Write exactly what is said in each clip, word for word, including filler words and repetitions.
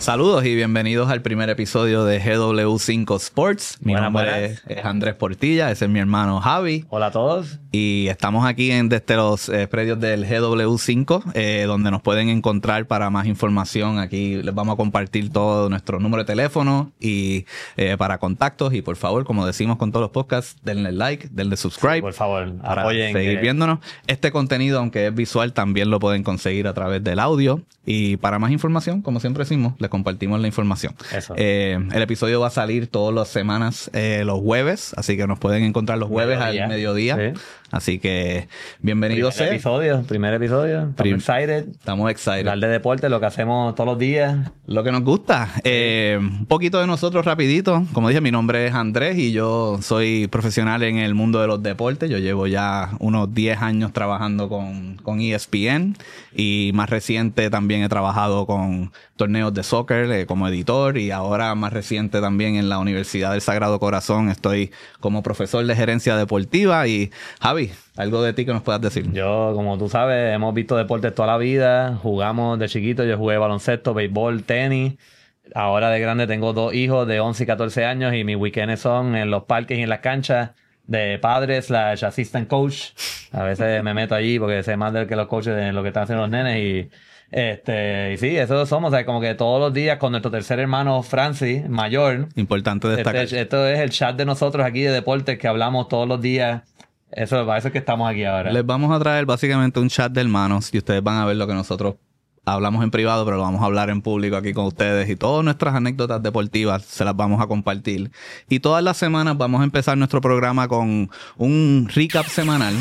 Saludos y bienvenidos al primer episodio de G W cinco Sports. Mi Buenas, nombre buenas. es Andrés Portilla, ese es mi hermano Javi. Hola a todos. Y estamos aquí en desde los eh, predios del G W cinco, eh, donde nos pueden encontrar para más información. Aquí les vamos a compartir todo nuestro número de teléfono y eh, para contactos. Y por favor, como decimos con todos los podcasts, denle like, denle subscribe. Por favor, Para apoyen. seguir que- viéndonos. Este contenido, aunque es visual, también lo pueden conseguir a través del audio. Y para más información, como siempre decimos, les compartimos la información. Eso. Eh, el episodio va a salir todas las semanas, eh, los jueves, así que nos pueden encontrar los jueves Mediodía. al mediodía. Sí. Así que bienvenidos. Primer eh. episodio, primer episodio. Estamos Prim- excited. Estamos excited. Hablar de deporte, lo que hacemos todos los días. Lo que nos gusta. Eh, un poquito de nosotros rapidito. Como dije, mi nombre es Andrés y yo soy profesional en el mundo de los deportes. Yo llevo ya unos diez años trabajando con, con E S P N y más reciente también he trabajado con torneos de soccer eh, como editor y ahora más reciente también en la Universidad del Sagrado Corazón estoy como profesor de gerencia deportiva. Y Javi, algo de ti que nos puedas decir. Yo, como tú sabes, hemos visto deportes toda la vida. Jugamos de chiquito. Yo jugué baloncesto, béisbol, tenis. Ahora de grande tengo dos hijos de once y catorce años y mis weekends son en los parques y en las canchas de padres slash assistant coach. A veces me meto allí porque sé más del que los coaches de lo que están haciendo los nenes y este y sí, eso somos. O sea, como que todos los días con nuestro tercer hermano Francis, mayor. Importante destacar. Este- esto es el chat de nosotros aquí de deportes que hablamos todos los días. Eso, para eso es que estamos aquí ahora. Les vamos a traer básicamente un chat de hermanos y ustedes van a ver lo que nosotros hablamos en privado, pero lo vamos a hablar en público aquí con ustedes y todas nuestras anécdotas deportivas se las vamos a compartir. Y todas las semanas vamos a empezar nuestro programa con un recap semanal.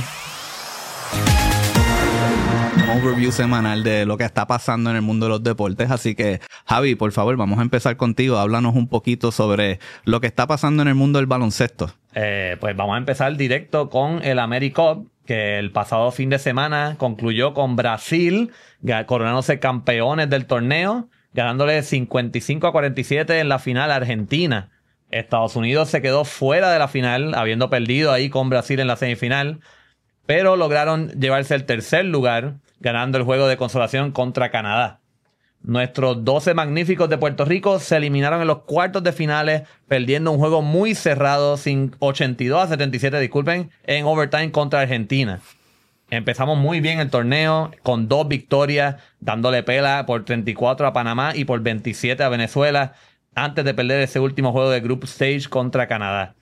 Un overview semanal de lo que está pasando en el mundo de los deportes. Así que, Javi, por favor, vamos a empezar contigo. Háblanos un poquito sobre lo que está pasando en el mundo del baloncesto. Eh, pues vamos a empezar directo con el AmeriCup, que el pasado fin de semana concluyó con Brasil ga- coronándose campeones del torneo, ganándole cincuenta y cinco a cuarenta y siete en la final a Argentina. Estados Unidos se quedó fuera de la final, habiendo perdido ahí con Brasil en la semifinal, pero lograron llevarse el tercer lugar, ganando el juego de consolación contra Canadá. Nuestros doce magníficos de Puerto Rico se eliminaron en los cuartos de finales, perdiendo un juego muy cerrado, sin ochenta y dos a setenta y siete, disculpen, en overtime contra Argentina. Empezamos muy bien el torneo, con dos victorias, dándole pela por treinta y cuatro a Panamá y por veintisiete a Venezuela, antes de perder ese último juego de Group Stage contra Canadá.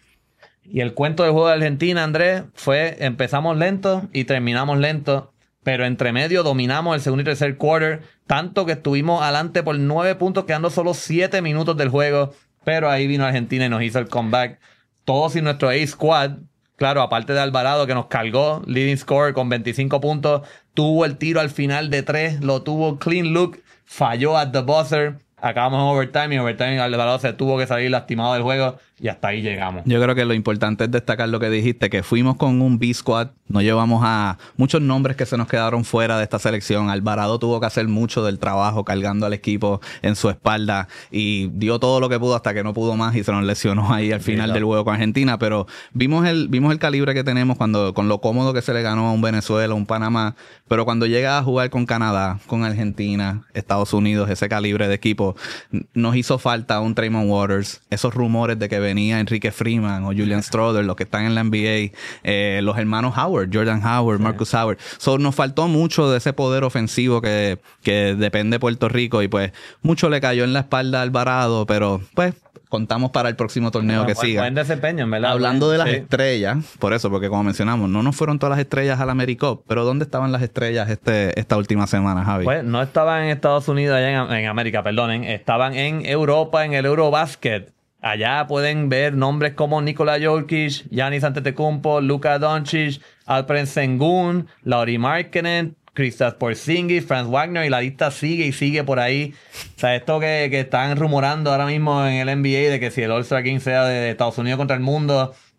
Y el cuento del juego de Argentina, Andrés, fue empezamos lento y terminamos lento. Pero entre medio dominamos el segundo y tercer quarter, tanto que estuvimos adelante por nueve puntos, quedando solo siete minutos del juego. Pero ahí vino Argentina y nos hizo el comeback. Todos sin nuestro A-Squad. Claro, aparte de Alvarado, que nos cargó, leading score con veinticinco puntos. Tuvo el tiro al final de tres, lo tuvo clean look, falló at the buzzer. Acabamos en overtime y en overtime Alvarado se tuvo que salir lastimado del juego y hasta ahí llegamos. Yo creo que lo importante es destacar lo que dijiste, que fuimos con un B-Squad, no llevamos a muchos nombres que se nos quedaron fuera de esta selección. Alvarado tuvo que hacer mucho del trabajo cargando al equipo en su espalda y dio todo lo que pudo hasta que no pudo más y se nos lesionó ahí al final Sí, del juego con Argentina, pero vimos el vimos el calibre que tenemos cuando con lo cómodo que se le ganó a un Venezuela, a un Panamá, pero cuando llega a jugar con Canadá, con Argentina, Estados Unidos, ese calibre de equipo, nos hizo falta un Tremont Waters, esos rumores de que venía Enrique Freeman o Julian Strother, los que están en la N B A, eh, los hermanos Howard, Jordan Howard, sí. Marcus Howard. So, nos faltó mucho de ese poder ofensivo que, que depende de Puerto Rico y pues mucho le cayó en la espalda a Alvarado, pero pues contamos para el próximo torneo Bueno, que buen, siga. Buen desempeño, en verdad. Hablando de las sí. estrellas, por eso, porque como mencionamos, no nos fueron todas las estrellas al AmeriCup, pero ¿dónde estaban las estrellas este esta última semana, Javi? Pues no estaban en Estados Unidos, allá en, en América, perdonen. Estaban en Europa, en el Eurobasket. Allá pueden ver nombres como Nikola Jokic, Giannis Antetokounmpo, Luka Doncic, Alperen Sengun, Lauri Markkanen, Kristaps Porzingis, Franz Wagner, y la lista sigue y sigue por ahí. O sea, esto que, que están rumorando ahora mismo en el N B A de que si el All-Star Game sea de Estados Unidos contra el mundo,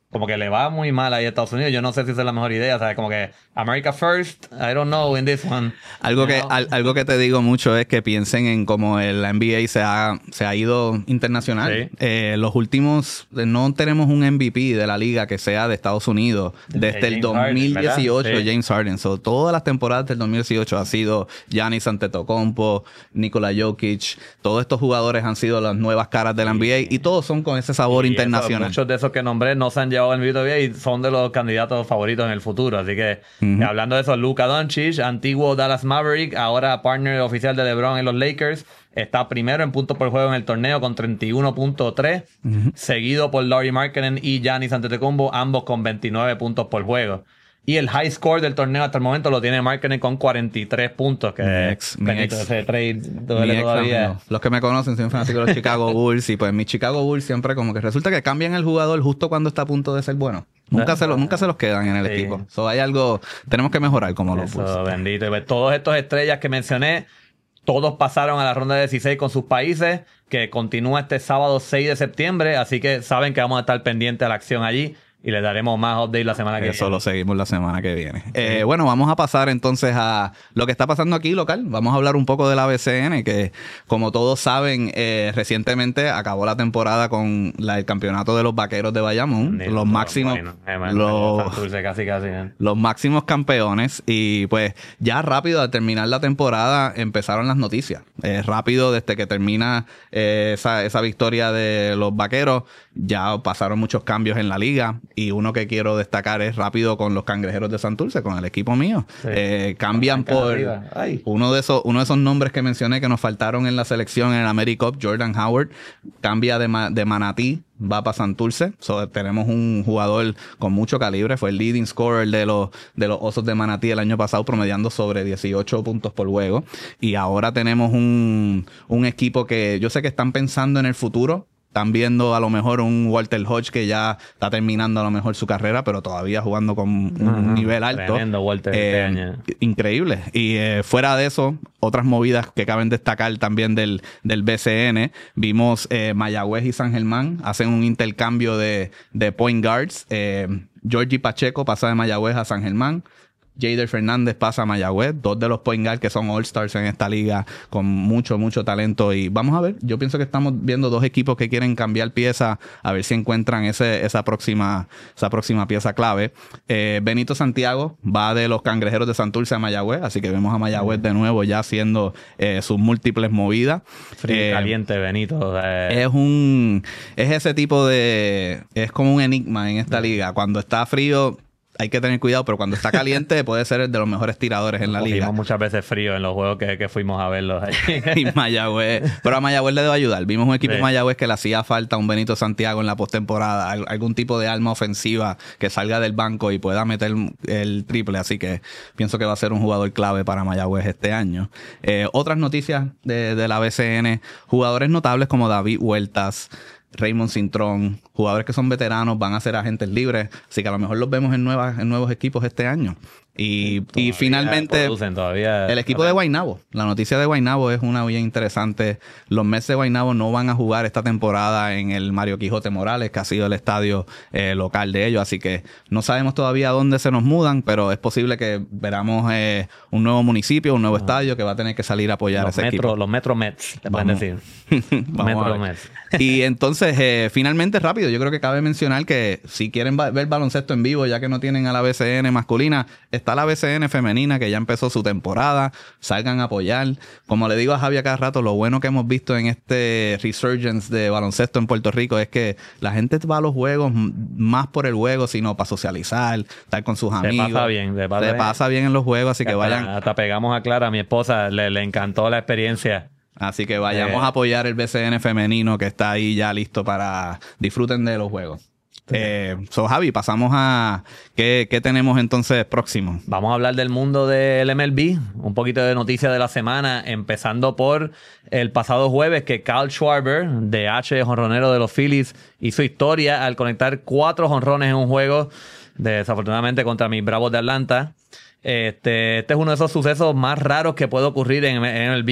como que le va muy mal ahí a Estados Unidos. Yo no sé si esa es la mejor idea, ¿sabes? Como que America first, I don't know in this one. Algo que, know? al, algo que te digo mucho es que piensen en cómo el N B A se ha, se ha ido internacional. Sí. Eh, los últimos, no tenemos un M V P de la liga que sea de Estados Unidos desde James el dos mil dieciocho, Harden, ¿verdad? James Harden. So, todas las temporadas del dos mil dieciocho ha sido Giannis Antetokounmpo, Nikola Jokic. Todos estos jugadores han sido las nuevas caras del N B A y todos son con ese sabor Y internacional. Eso, muchos de esos que nombré no se han llevado el todavía y son de los candidatos favoritos en el futuro. Así que, Uh-huh. hablando de eso, Luka Doncic, antiguo Dallas Maverick, ahora partner oficial de LeBron en los Lakers, está primero en puntos por juego en el torneo con treinta y uno punto tres, Uh-huh. seguido por Lauri Markkanen y Giannis Antetokounmpo, ambos con veintinueve puntos por juego. Y el high score del torneo hasta el momento lo tiene Markkanen con cuarenta y tres puntos, que Mi ex- mi Benito, ex- ese trade Mi duele ex todavía. amigo. Los que me conocen son fanáticos de los Chicago Bulls y pues mi Chicago Bulls siempre como que resulta que cambian el jugador justo cuando está a punto de ser bueno. Nunca, se, lo, nunca se los quedan en el Sí. equipo. So, hay algo, tenemos que mejorar como los Bulls. Eso, bendito. Y pues, todos estos estrellas que mencioné, todos pasaron a la ronda de dieciséis con sus países, que continúa este sábado seis de septiembre, así que saben que vamos a estar pendientes a la acción allí y les daremos más updates la semana que Eso viene. lo seguimos la semana que viene. Eh, bueno, vamos a pasar entonces a lo que está pasando aquí local. Vamos a hablar un poco de la B C N, que como todos saben, eh, recientemente acabó la temporada con la- el campeonato de los Vaqueros de Bayamón. Ni- los no, máximos... bueno, eh, man, los- Santurce casi, casi. ¿eh? los máximos campeones y pues ya rápido al terminar la temporada empezaron las noticias. Eh, rápido desde que termina eh, esa, esa victoria de los Vaqueros ya pasaron muchos cambios en la liga y uno que quiero destacar es rápido con los Cangrejeros de Santurce, con el equipo mío. Sí. Eh, cambian Acá por arriba. Ay. uno de esos uno de esos nombres que mencioné que nos faltaron en la selección en el AmeriCup, Jordan Howard, cambia de, Ma- de Manatí, va para Santurce. So, tenemos un jugador con mucho calibre. Fue el leading scorer de los, de los Osos de Manatí el año pasado, promediando sobre dieciocho puntos por juego. Y ahora tenemos un, un equipo que yo sé que están pensando en el futuro. Están viendo a lo mejor un Walter Hodge que ya está terminando a lo mejor su carrera, pero todavía jugando con un Ajá. nivel alto. Tremendo Walter Eh, este año. Increíble. Y eh, fuera de eso, otras movidas que caben destacar también del, del B C N. Vimos eh, Mayagüez y San Germán hacen un intercambio de, de point guards. Eh, Georgie Pacheco pasa de Mayagüez a San Germán. Jader Fernández pasa a Mayagüez, dos de los point guards que son All-Stars en esta liga con mucho, mucho talento. Y vamos a ver, yo pienso que estamos viendo dos equipos que quieren cambiar pieza, a ver si encuentran ese, esa, próxima, esa próxima pieza clave. Eh, Benito Santiago va de los Cangrejeros de Santurce a Mayagüez, así que vemos a Mayagüez de nuevo ya haciendo eh, sus múltiples movidas. Frío y Eh, caliente, Benito. eh, es un es ese tipo de es como un enigma en esta liga. Cuando está frío hay que tener cuidado, pero cuando está caliente puede ser el de los mejores tiradores en la cogimos liga. muchas veces frío en los juegos que, que fuimos a verlos allí. Y Mayagüez, pero a Mayagüez le debe ayudar. Vimos un equipo Sí. de Mayagüez que le hacía falta a un Benito Santiago en la postemporada, al- algún tipo de arma ofensiva que salga del banco y pueda meter el triple, así que pienso que va a ser un jugador clave para Mayagüez este año. Eh, otras noticias de, de la B C N, jugadores notables como David Huertas, Raymond Cintrón, jugadores que son veteranos, van a ser agentes libres, así que a lo mejor los vemos en nuevas en nuevos equipos este año. Y, y Todavía finalmente producen, todavía- el equipo de Guaynabo, la noticia de Guaynabo es una bien interesante. Los Mets de Guaynabo no van a jugar esta temporada en el Mario Quijote Morales, que ha sido el estadio eh, local de ellos, así que no sabemos todavía dónde se nos mudan, pero es posible que veramos eh, un nuevo municipio, un nuevo estadio que va a tener que salir a apoyar a los ese metro, equipo. Los Metro Mets, te pueden Vamos. decir. Vamos a Metro ver. Mets. Y entonces, eh, finalmente, rápido, yo creo que cabe mencionar que si quieren va- ver baloncesto en vivo, ya que no tienen a la B C N masculina, está la B C N femenina que ya empezó su temporada, salgan a apoyar. Como le digo a Javi a cada rato, lo bueno que hemos visto en este resurgence de baloncesto en Puerto Rico es que la gente va a los juegos m- más por el juego, sino para socializar, estar con sus Se amigos. pasa bien, se pasa Se bien. pasa bien en los juegos, así que hasta, vayan. hasta pegamos a Clara, a mi esposa, le, le encantó la experiencia. Así que vayamos Eh. a apoyar el B C N femenino que está ahí ya listo para disfruten de los juegos. Eh, so, Javi, pasamos a ¿qué, qué tenemos entonces próximo? Vamos a hablar del mundo del M L B, un poquito de noticias de la semana, empezando por el pasado jueves que Kyle Schwarber, de H, jonronero de los Phillies, hizo historia al conectar cuatro jonrones en un juego, desafortunadamente contra mis Bravos de Atlanta. Este, este es uno de esos sucesos más raros que puede ocurrir en M L B.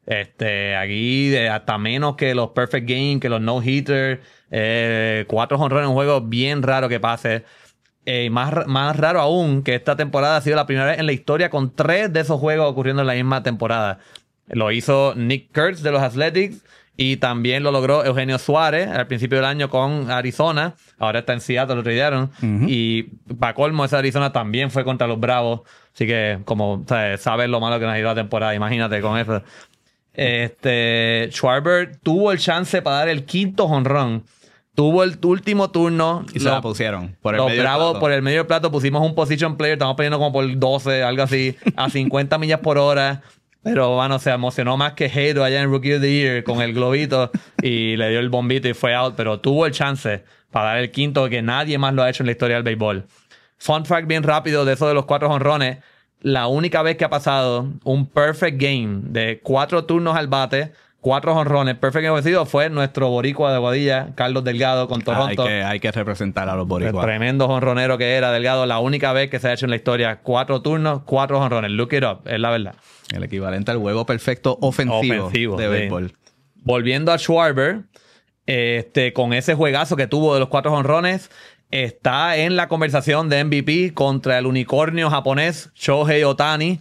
Este, aquí de hasta menos que los perfect game, que los no-hitter, eh, cuatro jonrones en un juego bien raro que pase. Eh, más, más raro aún que esta temporada ha sido la primera vez en la historia con tres de esos juegos ocurriendo en la misma temporada. Lo hizo Nick Kurtz de los Athletics y también lo logró Eugenio Suárez al principio del año con Arizona. Ahora está en Seattle, lo tradearon. Uh-huh. Y para colmo, esa Arizona también fue contra los Bravos. Así que, como sabes, sabes lo malo que nos ha ido la temporada, imagínate con eso. Este, Schwarber tuvo el chance para dar el quinto jonrón. Tuvo el último turno. Y se lo, la pusieron. Por el los medio Bravos, del plato. por el medio del plato, pusimos un position player. Estamos poniendo como por doce, algo así, a cincuenta millas por hora. Pero bueno, se emocionó más que Hato allá en Rookie of the Year con el globito y le dio el bombito y fue out. Pero tuvo el chance para dar el quinto que nadie más lo ha hecho en la historia del béisbol. Fun fact bien rápido de eso de los cuatro jonrones. La única vez que ha pasado un perfect game de cuatro turnos al bate, cuatro jonrones, perfect game vencido, fue nuestro boricua de Aguadilla, Carlos Delgado, con Toronto. Ah, hay, que, hay que representar a los boricuas. El tremendo jonronero que era Delgado. La única vez que se ha hecho en la historia cuatro turnos, cuatro jonrones. Look it up, es la verdad. El equivalente al juego perfecto ofensivo, ofensivo de béisbol. Sí. Volviendo a Schwarber, este, con ese juegazo que tuvo de los cuatro jonrones, está en la conversación de M V P contra el unicornio japonés Shohei Ohtani.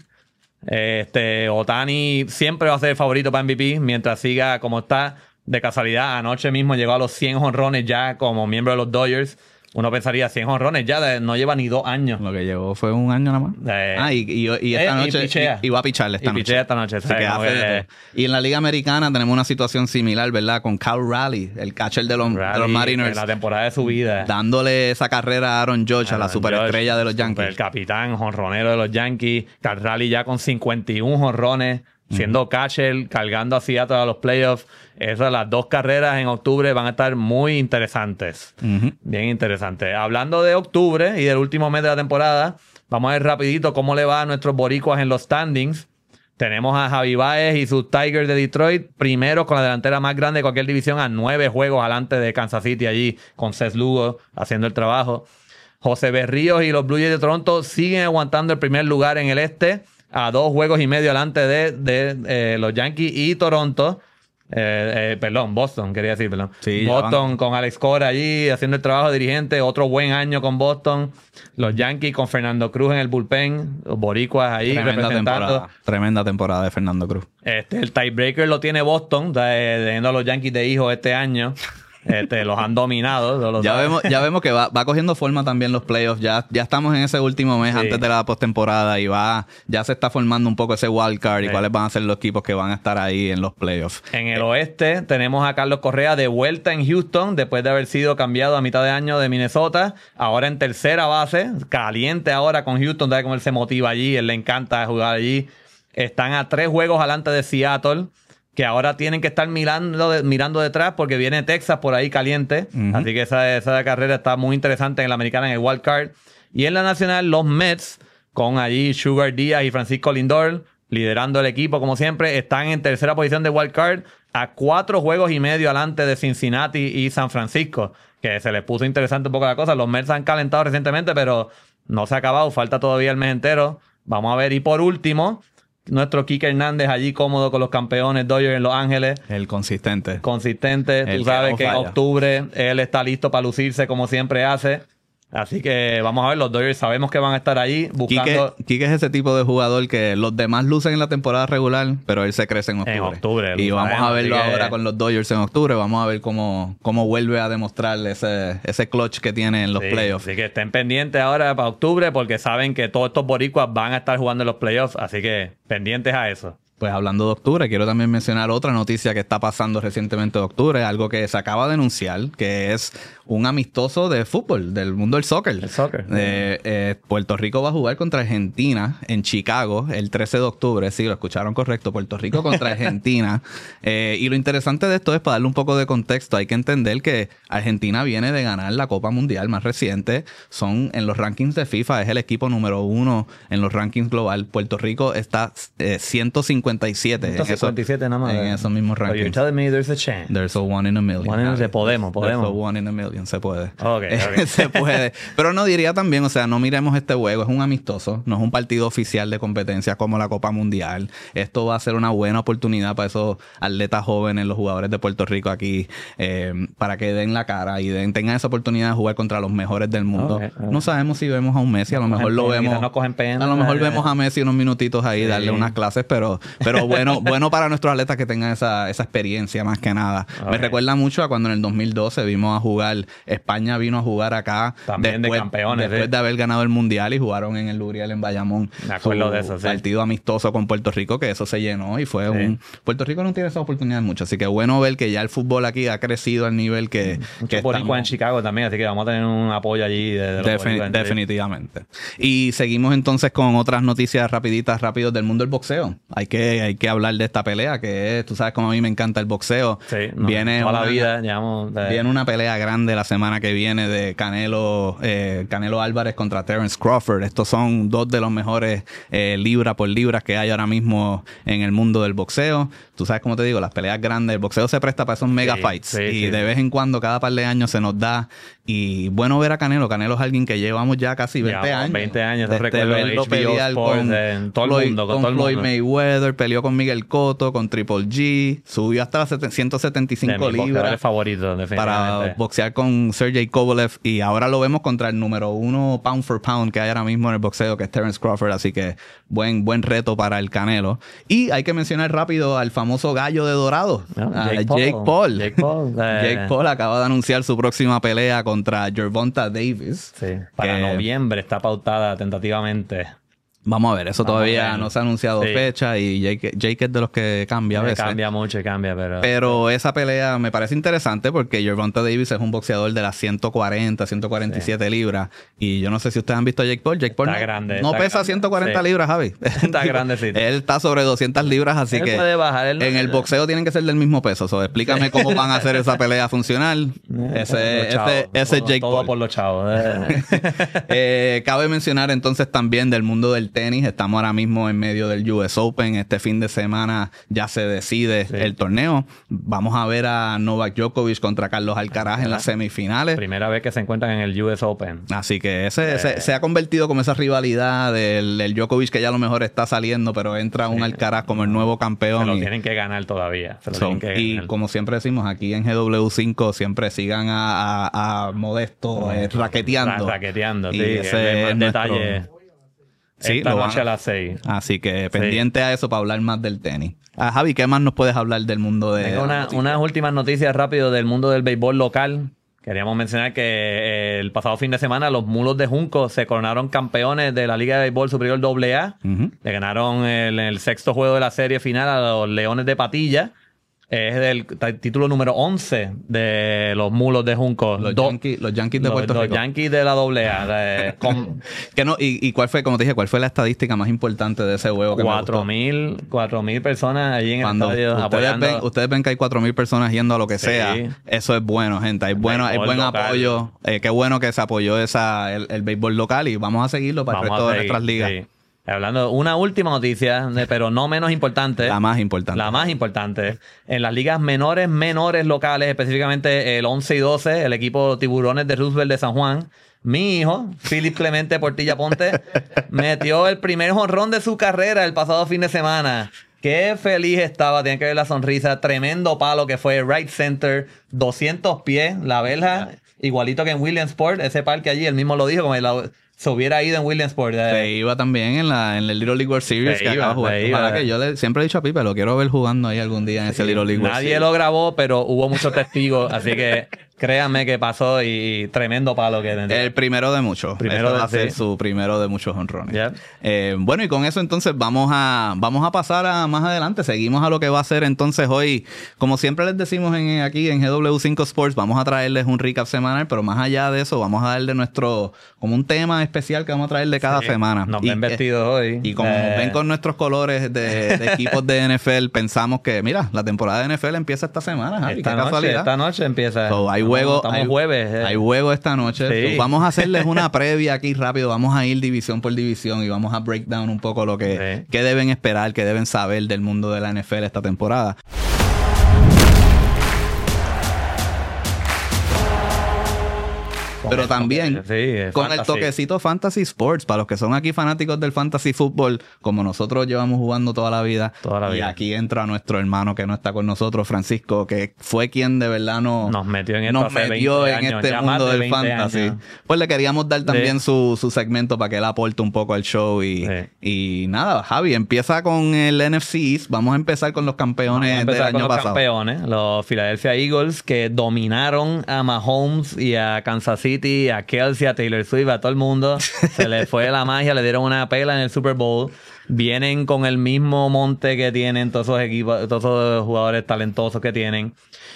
Este, Ohtani siempre va a ser el favorito para M V P mientras siga como está. De casualidad, anoche mismo llegó a los cien jonrones ya como miembro de los Dodgers. Uno pensaría cien jonrones ya, de, no lleva ni dos años. Lo que llevó fue un año nada más. Eh, ah, y, y, y esta eh, noche y, y, y va a picharle esta y noche. Y pichea esta noche. Así que hace que, de todo. Y en la Liga Americana tenemos una situación similar, ¿verdad? Con Cal Raleigh, el catcher de los, Raleigh, de los Mariners. En la temporada de su vida. Dándole esa carrera a Aaron Judge, a, a la superestrella George, de los Yankees. El capitán jonronero de los Yankees. Cal Raleigh ya con cincuenta y uno jonrones. Siendo uh-huh. catcher, cargando a Seattle a los playoffs. Esas, las dos carreras en octubre van a estar muy interesantes. Uh-huh. Bien interesantes. Hablando de octubre y del último mes de la temporada, vamos a ver rapidito cómo le va a nuestros boricuas en los standings. Tenemos a Javi Baez y sus Tigers de Detroit, primeros con la delantera más grande de cualquier división, a nueve juegos adelante de Kansas City allí, con Cés Lugo haciendo el trabajo. José Berríos y los Blue Jays de Toronto siguen aguantando el primer lugar en el este, a dos juegos y medio delante de, de eh, los Yankees y Toronto. Eh, eh, perdón, Boston, quería decir, perdón. Sí, Boston con Alex Cora allí haciendo el trabajo de dirigente. Otro buen año con Boston. Los Yankees con Fernando Cruz en el bullpen. Los boricuas ahí tremenda representando. Temporada, tremenda temporada de Fernando Cruz. Este, el tiebreaker lo tiene Boston, teniendo a los Yankees de hijo este año. Este, los han dominado. Los ya, vemos, ya vemos que va, va cogiendo forma también los playoffs. Ya, ya estamos en ese último mes sí. antes de la postemporada y va, ya se está formando un poco ese wild card sí. y cuáles van a ser los equipos que van a estar ahí en los playoffs. En el oeste tenemos a Carlos Correa de vuelta en Houston después de haber sido cambiado a mitad de año de Minnesota. Ahora en tercera base, caliente ahora con Houston. ¿Sabes cómo él se motiva allí? Él le encanta jugar allí. Están a tres juegos adelante de Seattle, que ahora tienen que estar mirando, de, mirando detrás porque viene Texas por ahí caliente. Uh-huh. Así que esa, esa carrera está muy interesante en la americana, en el wild card. Y en la nacional, los Mets, con allí Sugar Díaz y Francisco Lindor, liderando el equipo como siempre, están en tercera posición de wild card a cuatro juegos y medio adelante de Cincinnati y San Francisco, que se les puso interesante un poco la cosa. Los Mets han calentado recientemente, pero no se ha acabado. Falta todavía el mes entero. Vamos a ver. Y por último, nuestro Kike Hernández allí cómodo con los campeones Dodgers en Los Ángeles. El consistente. Consistente. El Tú sabes que, no que en octubre él está listo para lucirse como siempre hace. Así que vamos a ver, los Dodgers sabemos que van a estar ahí buscando... Quique, Quique es ese tipo de jugador que los demás lucen en la temporada regular, pero él se crece en octubre. En octubre. Y vamos sabemos, a verlo que... ahora con los Dodgers en octubre. Vamos a ver cómo, cómo vuelve a demostrar ese, ese clutch que tiene en los sí, playoffs. Así que estén pendientes ahora para octubre porque saben que todos estos boricuas van a estar jugando en los playoffs. Así que pendientes a eso. Pues hablando de octubre, quiero también mencionar otra noticia que está pasando recientemente de octubre, algo que se acaba de anunciar, que es un amistoso de fútbol, del mundo del soccer. El soccer. Eh, eh, Puerto Rico va a jugar contra Argentina en Chicago el trece de octubre. Sí, lo escucharon correcto. Puerto Rico contra Argentina. eh, y lo interesante de esto es, para darle un poco de contexto, hay que entender que Argentina viene de ganar la Copa Mundial más reciente. Son en los rankings de FIFA, es el equipo número uno en los rankings global. Puerto Rico está eh, ciento cincuenta cincuenta y siete. ciento cincuenta y siete en, nada más. en esos mismos So you're rankings. telling me there's a chance. There's a one in a million. One in a- Javi. podemos, podemos. There's a one in a million. Se puede. Ok, ok. Se puede. Pero no diría también, o sea, no miremos este juego. Es un amistoso. No es un partido oficial de competencia como la Copa Mundial. Esto va a ser una buena oportunidad para esos atletas jóvenes, los jugadores de Puerto Rico aquí, eh, para que den la cara y den, tengan esa oportunidad de jugar contra los mejores del mundo. Ok, ok. No sabemos si vemos a un Messi. A lo mejor lo vemos. No cogen pena. A lo mejor vemos a Messi unos minutitos ahí, Sí. darle unas clases, pero, pero bueno, bueno para nuestros atletas que tengan esa, esa experiencia más que nada. Me Ok. recuerda mucho a cuando en el dos mil doce vimos a jugar, España vino a jugar acá También de campeones, después sí. de haber ganado el Mundial y jugaron en el Luriel en Bayamón. Me acuerdo su de eso, sí. partido amistoso con Puerto Rico, que eso se llenó y fue Sí. un... Puerto Rico no tiene esa oportunidad mucho, así que bueno ver que ya el fútbol aquí ha crecido al nivel que, Mucho que boricua estamos- en Chicago también, así que vamos a tener un apoyo allí de, de los Defin- boricuas en- definitivamente. Y seguimos entonces con otras noticias rapiditas, rápidos del mundo del boxeo. Hay que, hay que hablar de esta pelea que es, tú sabes cómo a mí me encanta el boxeo. Sí, no, viene toda una, la vida llevamos de- viene una pelea grande la semana que viene de Canelo, eh, Canelo Álvarez contra Terence Crawford. Estos son dos de los mejores eh, libra por libra que hay ahora mismo en el mundo del boxeo. Tú sabes cómo te digo, las peleas grandes, el boxeo se presta para esos mega Sí, fights. sí, y sí. de vez en cuando, cada par de años se nos da. Y bueno ver a Canelo. Canelo es alguien que llevamos ya casi veinte Llevamos años. veinte años, te Desde recuerdo de verlo H B O pelear Sports, con en todo el Floyd- mundo, con con todo el Floyd mundo. Mayweather, peleó con Miguel Cotto, con Triple G, subió hasta las sete- ciento setenta y de cinco mis boxeadores libras favoritos, para definitivamente. boxear con Sergey Kovalev, y ahora lo vemos contra el número uno pound for pound que hay ahora mismo en el boxeo, que es Terence Crawford, así que buen, buen reto para el Canelo. Y hay que mencionar rápido al famoso gallo de Dorado, No, a Jake Jake Paul. Paul. Jake Paul, eh. Jake Paul acaba de anunciar su próxima pelea contra Gervonta Davis. Sí, para que- noviembre está pautada tentativamente. Vamos a ver, eso Vamos todavía a ver. no se ha anunciado Sí. fecha, y Jake, Jake es de los que cambia a Eh, veces. Cambia mucho y cambia, pero... Pero esa pelea me parece interesante porque Gervonta Davis es un boxeador de las ciento cuarenta, ciento cuarenta y siete libras. Y yo no sé si ustedes han visto a Jake Paul. Jake Paul Está no, grande, no está pesa grande. ciento cuarenta Sí. libras, Javi. Está grandecito. Él está sobre doscientas libras, así Él que puede bajar, él no- en el boxeo tienen que ser del mismo peso. So, explícame cómo van a hacer esa pelea funcional. Ese, Los chavos, ese, ese es todo- Jake todo Paul. por los chavos. eh. Eh, cabe mencionar entonces también del mundo del tenis. Estamos ahora mismo en medio del U S Open. Este fin de semana ya se decide Sí. el torneo. Vamos a ver a Novak Djokovic contra Carlos Alcaraz en las semifinales. Primera vez que se encuentran en el U S Open. Así que ese, ese- se ha convertido como esa rivalidad del, del Djokovic, que ya a lo mejor está saliendo, pero entra un Alcaraz como el nuevo campeón. Se lo y- tienen que ganar todavía. Se lo son- tienen que y ganar. como siempre decimos, aquí en G W cinco siempre sigan a, a- a Modesto eh, raqueteando. Ra- raqueteando, Y sí. ese es es detalle. nuestro- Sí, Esta lo van noche a- a las seis. Así que pendiente a eso para hablar más del tenis. Ah, Javi, ¿qué más nos puedes hablar del mundo de Tengo una- unas últimas noticias rápido del mundo del béisbol local. Queríamos mencionar que eh, el pasado fin de semana los Mulos de Junco se coronaron campeones de la Liga de Béisbol Superior doble A. Ujú. Le ganaron el, el sexto juego de la serie final a los Leones de Patilla. Es el t- título número once de los Mulos de Junco. Los, Do- Yankees, los Yankees de los- Puerto los Rico. Yankees de la doble A. eh, con Que no, y, y cuál fue, como te dije, cuál fue la estadística más importante de ese juego que me cuatro gustó? mil, cuatro mil personas allí en el Cuando estadio ustedes apoyando. ven, ustedes ven que hay cuatro mil personas yendo a lo que Sí. sea, eso es bueno, gente. Hay, bueno, hay béisbol buen local. apoyo. Eh, qué bueno que se apoyó esa, el, el béisbol local, y vamos a seguirlo para Vamos el resto a de seguir, nuestras ligas. sí. Hablando, una última noticia, de- pero no menos importante. La más importante. La más importante. En las ligas menores, menores locales, específicamente el once y doce, el equipo Tiburones de Roosevelt de San Juan, mi hijo, Philip Clemente Portilla Ponte, metió el primer jonrón de su carrera el pasado fin de semana. Qué feliz estaba, tienen que ver la sonrisa, tremendo palo que fue right center, doscientos pies, la verja, igualito que en Williamsport, ese parque allí, él mismo lo dijo, como la- se hubiera ido en Williamsport. eh. Se iba también en la en el Little League World Series Se que iba, acaba de jugar. se iba. Ojalá que yo le, siempre he dicho a Pipe, lo quiero ver jugando ahí algún día en ese Little League World Nadie Series. lo grabó, pero hubo muchos testigos, así que créanme que pasó y, y tremendo palo que tenía. El primero de muchos. Primero Este de- va a ser sí. su primero de muchos honrones. Yep. Eh, bueno, y con eso entonces vamos a, vamos a pasar a más adelante. Seguimos a lo que va a ser entonces hoy. Como siempre les decimos en, aquí en G W cinco Sports, vamos a traerles un recap semanal, pero más allá de eso, vamos a darle nuestro, como un tema especial que vamos a traer de cada Sí, semana. Nos Y, ven eh, vestidos hoy. Y como Eh, nos ven con nuestros colores de, de equipos de N F L, pensamos que, mira, la temporada de N F L empieza esta semana, Javi, esta qué noche, casualidad. esta noche empieza. So, hay Nos juego. Estamos hay, jueves. Eh. Hay juego esta noche. Sí. So, vamos a hacerles una previa aquí rápido. Vamos a ir división por división y vamos a break down un poco lo que, sí. que deben esperar, que deben saber del mundo de la N F L esta temporada. Pero también sí, con fantasy. el toquecito Fantasy Sports, para los que son aquí fanáticos del Fantasy Football, como nosotros llevamos jugando toda la vida. Toda la vida. Y aquí entra nuestro hermano que no está con nosotros, Francisco, que fue quien de verdad nos, nos metió en, esto nos hace metió en años, este mundo del Fantasy. Años. Pues le queríamos dar también sí. su, su segmento para que él aporte un poco al show. Y, sí. y nada, Javi, empieza con el N F C East. Vamos a empezar con los campeones del año con los pasado. campeones, los Philadelphia Eagles, que dominaron a Mahomes y a Kansas City, a Kelsey, a Taylor Swift, a todo el mundo. Se les fue la magia, le dieron una pela en el Super Bowl. Vienen con el mismo monte que tienen todos esos equipos, todos esos jugadores talentosos que tienen.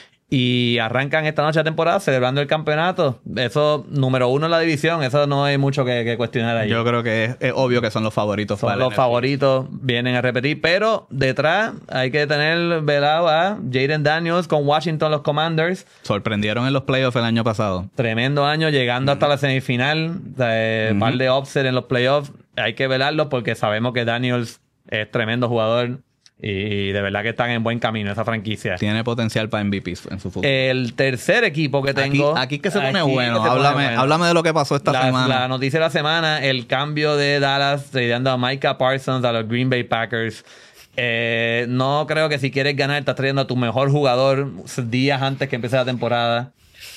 Y arrancan esta noche de temporada celebrando el campeonato. Eso, número uno en la división. Eso no hay mucho que, que cuestionar ahí. Yo creo que es, es obvio que son los favoritos. Son para los el N F C. favoritos. Vienen a repetir. Pero detrás hay que tener velado a Jaden Daniels con Washington, los Commanders. Sorprendieron en los playoffs el año pasado. Tremendo año, llegando mm. hasta la semifinal. Eh, mm-hmm. Par de upset en los playoffs. Hay que velarlo porque sabemos que Daniels es tremendo jugador. Y de verdad que están en buen camino esa franquicia. Tiene potencial para M V Ps en su futuro. El tercer equipo que tengo... Aquí, aquí que se pone aquí bueno. se háblame, pone bueno. háblame de lo que pasó esta la, semana. La noticia de la semana, el cambio de Dallas trayendo a Micah Parsons a los Green Bay Packers. Eh, no creo que si quieres ganar estás trayendo a tu mejor jugador días antes que empiece la temporada.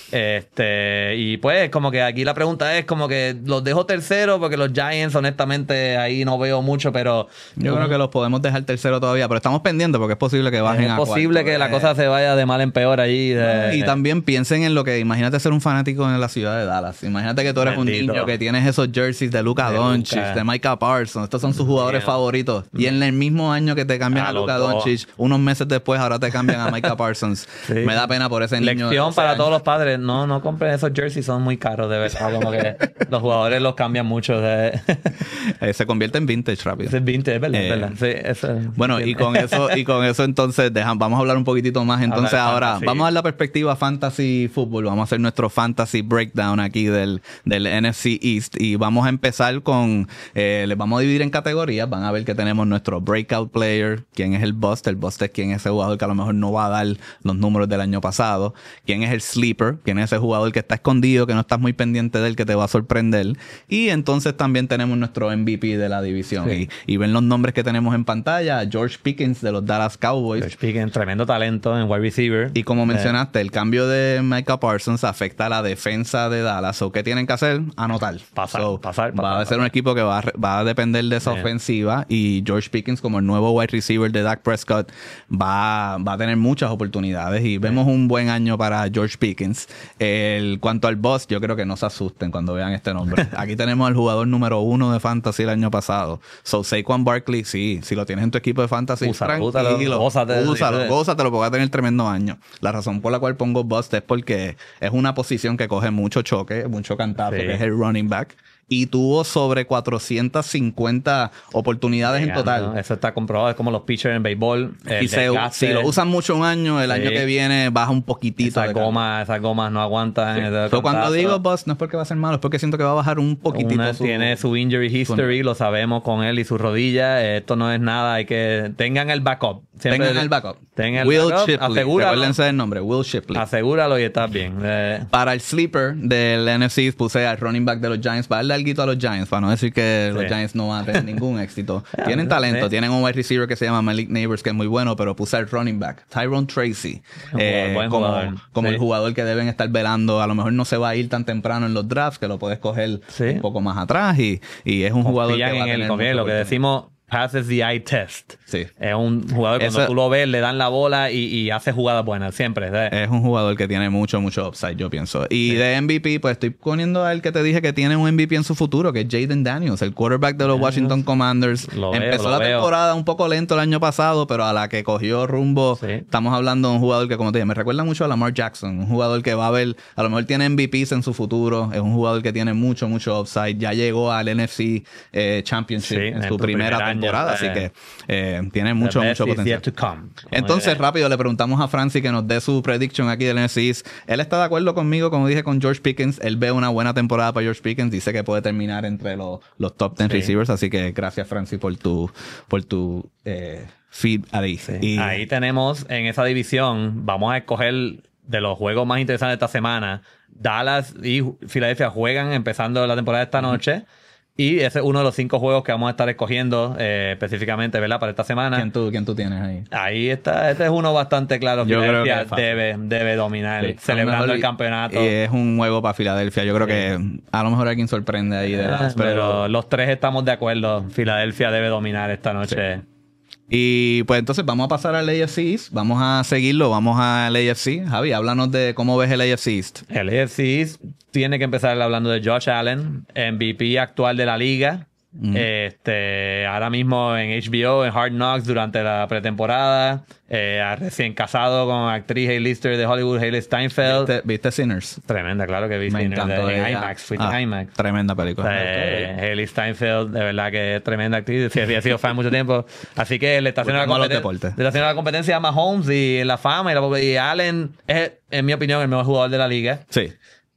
Este, y pues como que aquí la pregunta es como que los dejo tercero porque los Giants honestamente ahí no veo mucho, pero yo um, creo que los podemos dejar tercero todavía, pero estamos pendientes porque es posible que bajen es a posible cuarto, que eh. la cosa se vaya de mal en peor allí de, y eh. también piensen en lo que imagínate ser un fanático en la ciudad de Dallas, imagínate que tú eres Bendito. un niño que tienes esos jerseys de Luka Doncic, de Micah Parsons, estos son sus jugadores yeah. favoritos y en el mismo año que te cambian a, a Luka Doncic, unos meses después ahora te cambian a Micah Parsons. Sí. Me da pena por ese niño. Lección para todos los padres, no, no compren esos jerseys, son muy caros de verdad, como que los jugadores los cambian mucho de... eh, se convierte en vintage rápido. Es vintage, es verdad, eh, es verdad. Sí, eso es bueno, vintage. y con eso y con eso entonces dejan, vamos a hablar un poquitito más entonces ahora, fantasy. Vamos a dar la perspectiva fantasy fútbol, vamos a hacer nuestro fantasy breakdown aquí del, del N F C East y vamos a empezar con, eh, les vamos a dividir en categorías, van a ver que tenemos nuestro breakout player, quién es el bust, el bust es quién es ese jugador que a lo mejor no va a dar los números del año pasado, quién es el sleeper, quién es ese jugador que está escondido, que no estás muy pendiente de él, que te va a sorprender. Y entonces también tenemos nuestro M V P de la división. Sí. Y, y ven los nombres que tenemos en pantalla. George Pickens de los Dallas Cowboys. George Pickens, tremendo talento en wide receiver. Y como mencionaste, eh. el cambio de Micah Parsons afecta a la defensa de Dallas. ¿O qué tienen que hacer? Anotar. Pasar, so, pasar, pasar. Va a ser pasar. un equipo que va a, va a depender de esa yeah. ofensiva. Y George Pickens, como el nuevo wide receiver de Dak Prescott, va, va a tener muchas oportunidades. Y vemos yeah. un buen año para George Pickens. El, cuanto al boss, yo creo que no se asusten cuando vean este nombre. Aquí tenemos al jugador número uno de fantasy el año pasado. So, Saquon Barkley, sí, si lo tienes en tu equipo de fantasy, úsalo, tranquilo, úsalo, úsalo, gózatelo, porque va a tener tremendo año. La razón por la cual pongo bust es porque es una posición que coge mucho choque, mucho cantazo, sí. que es el running back. Y tuvo sobre cuatrocientas cincuenta oportunidades Venga, en total. ¿no? Eso está comprobado. Es como los pitchers en béisbol. Y se, si lo usan mucho un año, el sí. año que viene baja un poquitito. Esas gomas, esas gomas no aguantan. Sí. Pero cuando digo bust, no es porque va a ser malo, es porque siento que va a bajar un poquitito. Una, su, tiene su injury history, su... lo sabemos con él y su rodilla. Esto no es nada. Hay que... Tengan el backup. Siempre tengan el backup. Tengan el Will backup. Shipley. Asegúralo. Recuérdense el nombre. Will Shipley. Asegúralo y estás bien. Eh. Para el sleeper del N F C puse al running back de los Giants para darle alguito a los Giants, para no decir que sí. los Giants no van a tener ningún éxito. Tienen talento, sí. tienen un wide receiver que se llama Malik Neighbors, que es muy bueno, pero puse al running back, Tyrone Tracy, eh, buen como, jugador. como sí. el jugador que deben estar velando. A lo mejor no se va a ir tan temprano en los drafts, que lo puedes coger sí. un poco más atrás, y, y es un Confían jugador que va en a tener él, confían, lo que decimos passes the eye test. Sí. Es un jugador que cuando tú lo ves, le dan la bola y, y hace jugadas buenas siempre. ¿sabes? Es un jugador que tiene mucho, mucho upside, yo pienso. Y sí. de M V P, pues estoy poniendo a él que te dije que tiene un M V P en su futuro, que es Jaden Daniels, el quarterback de los Daniels. Washington Commanders. Lo Empezó veo, la lo temporada veo. un poco lento el año pasado, pero a la que cogió rumbo, sí. estamos hablando de un jugador que, como te dije, me recuerda mucho a Lamar Jackson. Un jugador que va a ver, a lo mejor tiene M V Ps en su futuro. Es un jugador que tiene mucho, mucho upside. Ya llegó al N F C eh, Championship sí, en, en su primera primer temporada, así que eh, tiene mucho, mucho potencial. Come, Entonces, rápido, le preguntamos a Francis que nos dé su prediction aquí del N F C East. Él está de acuerdo conmigo, como dije, con George Pickens. Él ve una buena temporada para George Pickens. Dice que puede terminar entre los, los top diez sí. receivers, así que gracias, Francis, por tu, por tu eh, feed ahí. Sí. Y, ahí tenemos, en esa división, vamos a escoger de los juegos más interesantes de esta semana. Dallas y Filadelfia juegan empezando la temporada de esta noche. Y ese es uno de los cinco juegos que vamos a estar escogiendo eh, específicamente, ¿verdad? Para esta semana. ¿Quién tú, quién tú tienes ahí? Ahí está. Este es uno bastante claro. Yo Filadelfia creo que debe, debe dominar, sí, celebrando el campeonato. Y es un juego para Filadelfia. Yo creo sí. que a lo mejor alguien sorprende ahí de las, pero, pero los tres estamos de acuerdo. Filadelfia debe dominar esta noche. Sí. Y pues entonces vamos a pasar al A F C East. Vamos a seguirlo. Vamos al A F C. Javi, háblanos de cómo ves el A F C East. El A F C East tiene que empezar hablando de Josh Allen, M V P actual de la liga. Mm. Este, ahora mismo en H B O, en Hard Knocks durante la pretemporada, eh, recién casado con actriz A-lister de Hollywood, Hailey Steinfeld. ¿Viste, ¿Viste Sinners? Tremenda, claro que vi Me Sinners encantó en ella. IMAX, fui ah, a IMAX. Tremenda película. Eh, Hailey Steinfeld, de verdad que es tremenda actriz, sí, había sido fan mucho tiempo, así que le está haciendo, la, competen- le está haciendo la competencia a Mahomes y la fama y, la, y Allen es, en mi opinión, el mejor jugador de la liga. Sí.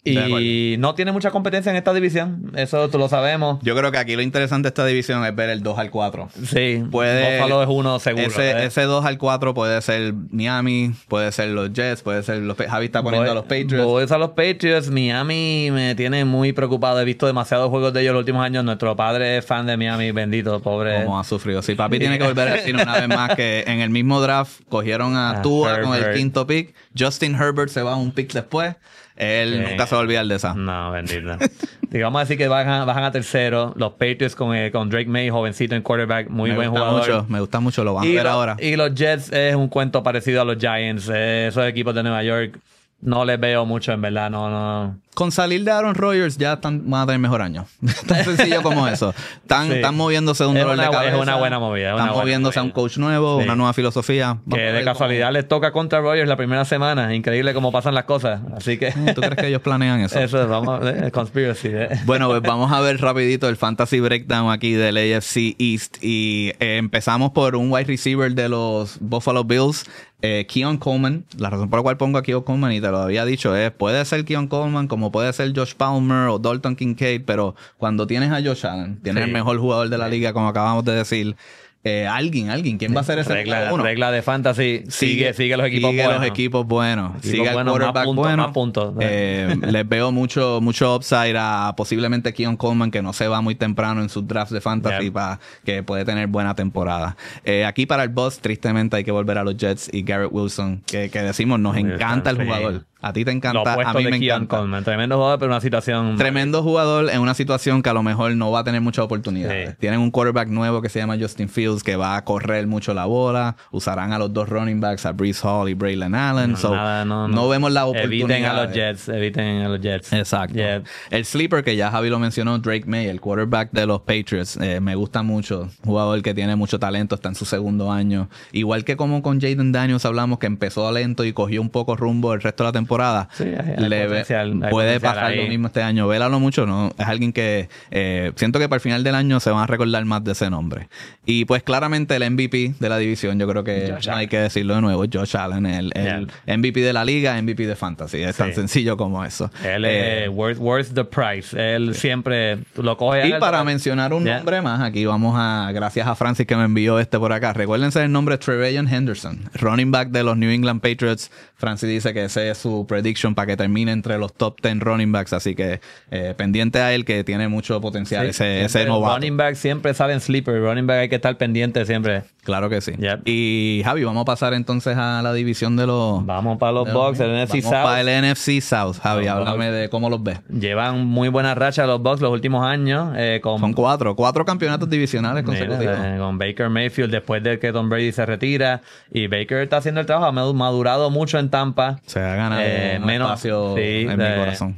Y no tiene mucha competencia en esta división. Eso tú lo sabemos. Yo creo que aquí lo interesante de esta división es ver el dos al cuatro. Sí. Puede, Buffalo es uno seguro. Ese, ¿eh? ese dos al cuatro puede ser Miami, puede ser los Jets, puede ser los... Javi está poniendo voy, a los Patriots. Voy a los Patriots. Miami me tiene muy preocupado. He visto demasiados juegos de ellos los últimos años. Nuestro padre es fan de Miami. Bendito, pobre. Cómo ha sufrido. Sí, papi tiene que volver a decir una vez más que en el mismo draft cogieron a ah, Tua Herbert. con el quinto pick. Justin Herbert se va un pick después. Él sí. nunca se va a olvidar de esa. No, bendito. Digamos así que bajan, bajan a tercero. Los Patriots con, eh, con Drake May, jovencito en quarterback, muy me buen gusta jugador. Mucho, me gusta mucho, lo van y a ver lo, ahora. Y los Jets es un cuento parecido a los Giants. Eh, esos equipos de Nueva York no les veo mucho, en verdad. No, no. Con salir de Aaron Rodgers ya están, van a tener mejor año. Tan sencillo como eso. Están, sí. están moviéndose de un dolor una, de cabeza. Es una buena movida. Están una moviéndose buena a un coach nuevo, sí. una nueva filosofía. Vamos que de casualidad cómo... les toca contra Rodgers la primera semana. Increíble cómo pasan las cosas. Así que... ¿Tú crees que ellos planean eso? Eso, vamos a ver. Conspiracy. ¿eh? Bueno, pues vamos a ver rapidito el Fantasy Breakdown aquí del A F C East. Y eh, empezamos por un wide receiver de los Buffalo Bills. Eh, Keon Coleman, la razón por la cual pongo a Keon Coleman, y te lo había dicho, es puede ser Keon Coleman como puede ser Josh Palmer o Dalton Kincaid, pero cuando tienes a Josh Allen, tienes sí. el mejor jugador de la liga, como acabamos de decir, eh, alguien, alguien, ¿quién va a ser ese regla, regla de fantasy? Sigue, sigue, sigue los equipos sigue buenos. los equipos buenos. Equipos sigue el buenos, quarterback más puntos, bueno. Más puntos. Eh, les veo mucho, mucho upside a posiblemente Keon Coleman, que no se va muy temprano en sus drafts de fantasy, yeah. para que puede tener buena temporada. Eh, aquí para el boss, tristemente hay que volver a los Jets y Garrett Wilson, que, que decimos, nos encanta el jugador. A ti te encanta, a mí me encanta. Coleman. Tremendo jugador, pero una situación... Tremendo jugador en una situación que a lo mejor no va a tener muchas oportunidades. Sí. Tienen un quarterback nuevo que se llama Justin Fields, que va a correr mucho la bola. Usarán a los dos running backs, a Breece Hall y Braylon Allen. No, so, nada, no, no. no vemos la oportunidad. Eviten a los Jets, eviten a los Jets. Exacto. Yeah. El sleeper, que ya Javi lo mencionó, Drake May, el quarterback de los Patriots, eh, me gusta mucho. Jugador que tiene mucho talento, está en su segundo año. Igual que como con Jaden Daniels hablamos, que empezó lento y cogió un poco rumbo el resto de la temporada. Sí, hay, hay Le potencial, hay puede potencial pasar ahí. lo mismo este año. Vélalo mucho, ¿no? Es alguien que eh, siento que para el final del año se van a recordar más de ese nombre. Y pues claramente el M V P de la división, yo creo que Josh hay Allen. que decirlo de nuevo, Josh Allen, el, el yeah. M V P de la liga, M V P de fantasy. Es sí. tan sencillo como eso. Él es eh, worth, worth the price. Él sí. siempre lo coge. Y para mencionar un yeah. nombre más, aquí vamos a, gracias a Francis que me envió este por acá. Recuérdense el nombre Trevelyan Henderson, running back de los New England Patriots. Francis dice que ese es su prediction para que termine entre los top diez running backs, así que eh, pendiente a él, que tiene mucho potencial, sí, ese, ese novato. Running back siempre salen sleeper, running back hay que estar pendiente siempre. Claro que sí. Yep. Y Javi, vamos a pasar entonces a la división de los... Vamos para los Bucks, el N F C South. Vamos para el N F C South, Javi, los háblame Bucks. De cómo los ves. Llevan muy buena racha los Bucks los últimos años. Eh, con, Son cuatro, cuatro campeonatos divisionales consecutivos. Eh, con Baker Mayfield después de que Tom Brady se retira, y Baker está haciendo el trabajo, ha madurado mucho en Tampa. Se ha ganado eh, un menos espacio sí, en de, mi corazón.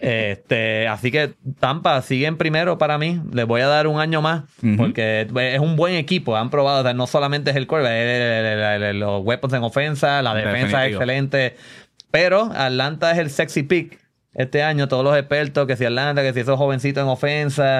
Este, así que Tampa sigue en primero para mí. Les voy a dar un año más, uh-huh. porque es un buen equipo. Han probado, o sea, no solamente es el quarterback, es el, el, el, los weapons en ofensa, la defensa Definitivo. Es excelente. Pero Atlanta es el sexy pick este año. Todos los expertos, que si Atlanta, que si esos jovencitos en ofensa.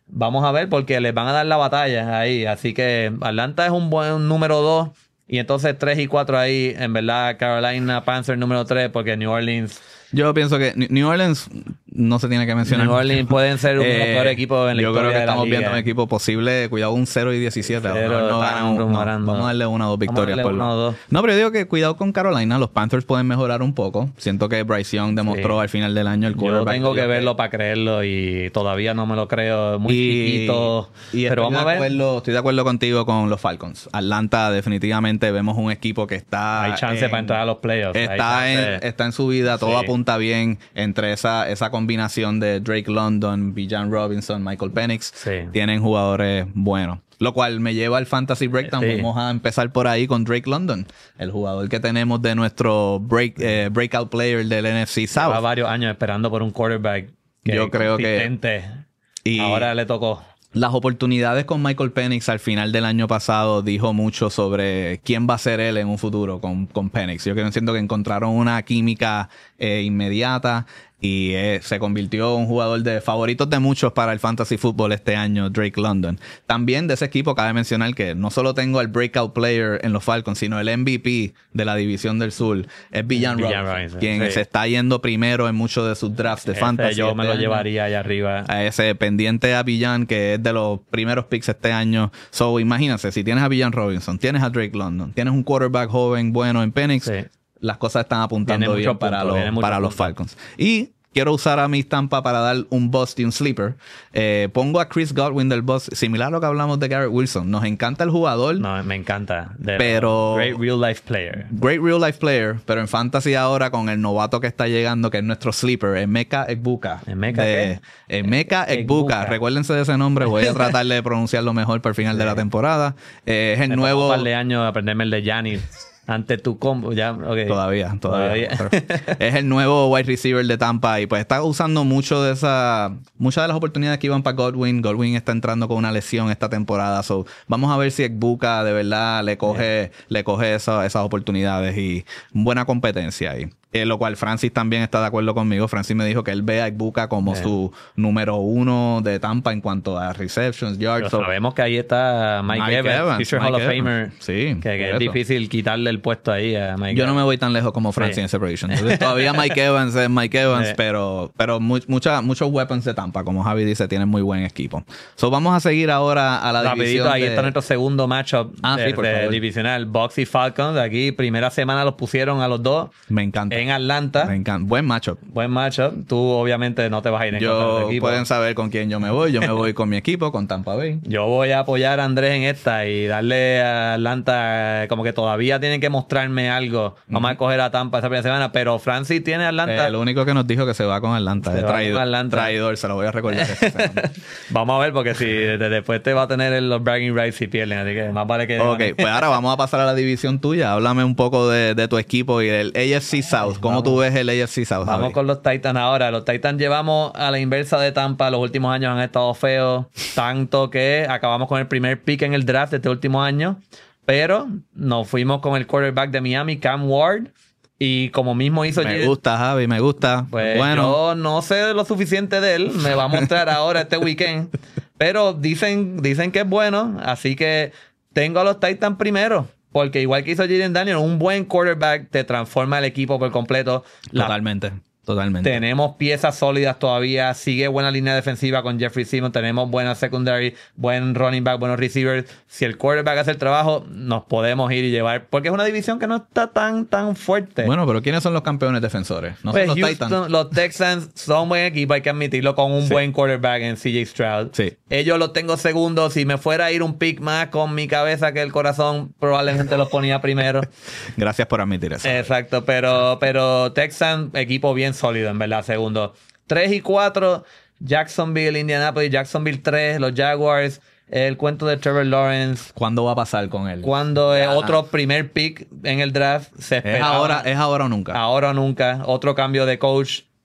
vamos a ver porque les van a dar la batalla ahí. Así que Atlanta es un buen número dos. Y entonces tres y cuatro ahí, en verdad, Carolina Panthers número tres, porque New Orleans... Yo pienso que New Orleans no se tiene que mencionar. New Orleans pueden ser uno de los Eh, peores equipos en la Yo historia creo que de la estamos liga. viendo un equipo posible, cuidado, un cero y diecisiete. Cero, no, no están ganan un- no, rumorando. vamos a darle una o dos victorias. Vamos a darle por lo- una o dos. No, pero yo digo que cuidado con Carolina. Los Panthers pueden mejorar un poco. Siento que Bryce Young demostró Sí. al final del año el Yo quarterback. tengo que Yo- verlo para creerlo y todavía no me lo creo. Muy Y- chiquito. y pero estoy vamos a de ver. acuerdo- estoy de acuerdo contigo con los Falcons. Atlanta definitivamente vemos un equipo que está... Hay chance en- para entrar a los playoffs. Hay Está en, chance. está en su vida, todo Sí. apunta bien entre esa, esa combinación de Drake London, Bijan Robinson, Michael Penix. Sí. Tienen jugadores buenos. Lo cual me lleva al Fantasy Breakdown. Sí. Vamos a empezar por ahí con Drake London, el jugador que tenemos de nuestro break, eh, breakout player del N F C South. Lleva varios años esperando por un quarterback. Que Yo creo que- consistente. Y- Ahora le tocó. Las oportunidades con Michael Penix al final del año pasado dijo mucho sobre quién va a ser él en un futuro con, con Penix. Yo creo que siento que encontraron una química eh, inmediata y eh, se convirtió en un jugador de favoritos de muchos para el fantasy football este año, Drake London. También de ese equipo cabe mencionar que no solo tengo el breakout player en los Falcons, sino el M V P de la división del sur, es Bijan Bijan Robinson, Robinson, quien sí. se está yendo primero en muchos de sus drafts de Ese fantasy. yo este me lo año. llevaría allá arriba. A ese pendiente a Bijan, que es de los primeros picks este año. So, imagínense, si tienes a Bijan Robinson, tienes a Drake London, tienes un quarterback joven bueno en Penix, Sí. las cosas están apuntando Viene bien mucho para, punto, los, viene mucho para los punto. Falcons. Y quiero usar a mi estampa para dar un bust y un sleeper. Eh, pongo a Chris Godwin del bust, similar a lo que hablamos de Garrett Wilson. Nos encanta el jugador. No, me encanta. De Pero- Great real life player. Great real life player, pero en fantasy ahora con el novato que está llegando, que es nuestro sleeper, Emeka Egbuka. ¿Emeka de, Emeka Egbuka. Egbuka. Recuérdense de ese nombre, voy a tratar de pronunciarlo mejor para el final de la temporada. Eh, es el Me tomó nuevo... un par de años aprenderme el de Giannis. Ante tu combo, ya, ok. Todavía, todavía. Es el nuevo wide receiver de Tampa y pues está usando mucho de esa, muchas de las oportunidades que iban para Godwin. Godwin está entrando con una lesión esta temporada, so vamos a ver si Egbuka de verdad le coge, le coge esa- esas oportunidades y buena competencia ahí. Eh, lo cual Francis también está de acuerdo conmigo. Francis me dijo que él ve a Egbuka como Yeah. su número uno de Tampa en cuanto a receptions, yards. Pero so- sabemos que ahí está Mike, Mike Evans, Evans, future Mike Hall of Evans. Famer. Sí, Que, que por es eso. difícil quitarle el puesto ahí a Mike Yo no Evans. me voy tan lejos como Francis Sí. en ese prediction. Entonces, todavía Mike Evans es Mike Evans, Sí. pero, pero mu- mucha- muchos weapons de Tampa, como Javi dice, tienen muy buen equipo. So, vamos a seguir ahora a la Rapidito, división ahí de... está nuestro segundo matchup Ah, de, sí, por de favor. divisional. Bucks y Falcons. Aquí, primera semana los pusieron a los dos Me encanta. en Atlanta. Me encanta. Buen matchup. Buen matchup. Tú, obviamente, no te vas a ir en contra de Yo tu equipo. pueden saber con quién yo me voy. Yo me voy con mi equipo, con Tampa Bay. Yo voy a apoyar a Andrés en esta y darle a Atlanta, eh, como que todavía tienen que mostrarme algo. Vamos a coger a Tampa esa primera semana, pero Francis tiene a Atlanta. Eh, el único que nos dijo que se va con Atlanta. Se Es va traidor, con Atlanta. traidor, se lo voy a recordar. esta semana. Vamos a ver, porque si de- después te va a tener los bragging rights si pierden, así que más vale que... Ok, pues ahora vamos a pasar a la división tuya. Háblame un poco de, de tu equipo y el A F C South. ¿Cómo tú ves el A F C South, Vamos Javi? con los Titans ahora. Los Titans llevamos a la inversa de Tampa. Los últimos años han estado feos. Tanto que acabamos con el primer pick en el draft de este último año. Pero nos fuimos con el quarterback de Miami, Cam Ward. Y como mismo hizo Me Jalen- gusta, Javi, me gusta. Pues bueno, yo no sé lo suficiente de él. Me va a mostrar ahora este weekend. Pero dicen, dicen que es bueno. Así que tengo a los Titans primero. Porque igual que hizo Jaden Daniel, un buen quarterback te transforma el equipo por completo. La- totalmente, totalmente. tenemos piezas sólidas todavía. Sigue buena línea defensiva con Jeffrey Simmons. Tenemos buena secondary, buen running back, buenos receivers. Si el quarterback hace el trabajo, nos podemos ir y llevar. Porque es una división que no está tan, tan fuerte. Bueno, pero ¿quiénes son los campeones defensores? No Pues son los Houston, Titans. los Texans son buen equipo, hay que admitirlo, con un Sí. buen quarterback en C J Stroud. Sí. Ellos los tengo segundos. Si me fuera a ir un pick más con mi cabeza que el corazón, probablemente los ponía primero. Gracias por admitir eso. Exacto, pero, pero Texans, equipo bien sólido, en verdad, segundo. tres y cuatro, Jacksonville, Indianapolis, Jacksonville tres, los Jaguars, el cuento de Trevor Lawrence. ¿Cuándo va a pasar con él? Cuando es Ya. otro primer pick en el draft, se ¿Es esperaba. ahora, ¿Es ahora o nunca? Ahora o nunca. Otro cambio de coach.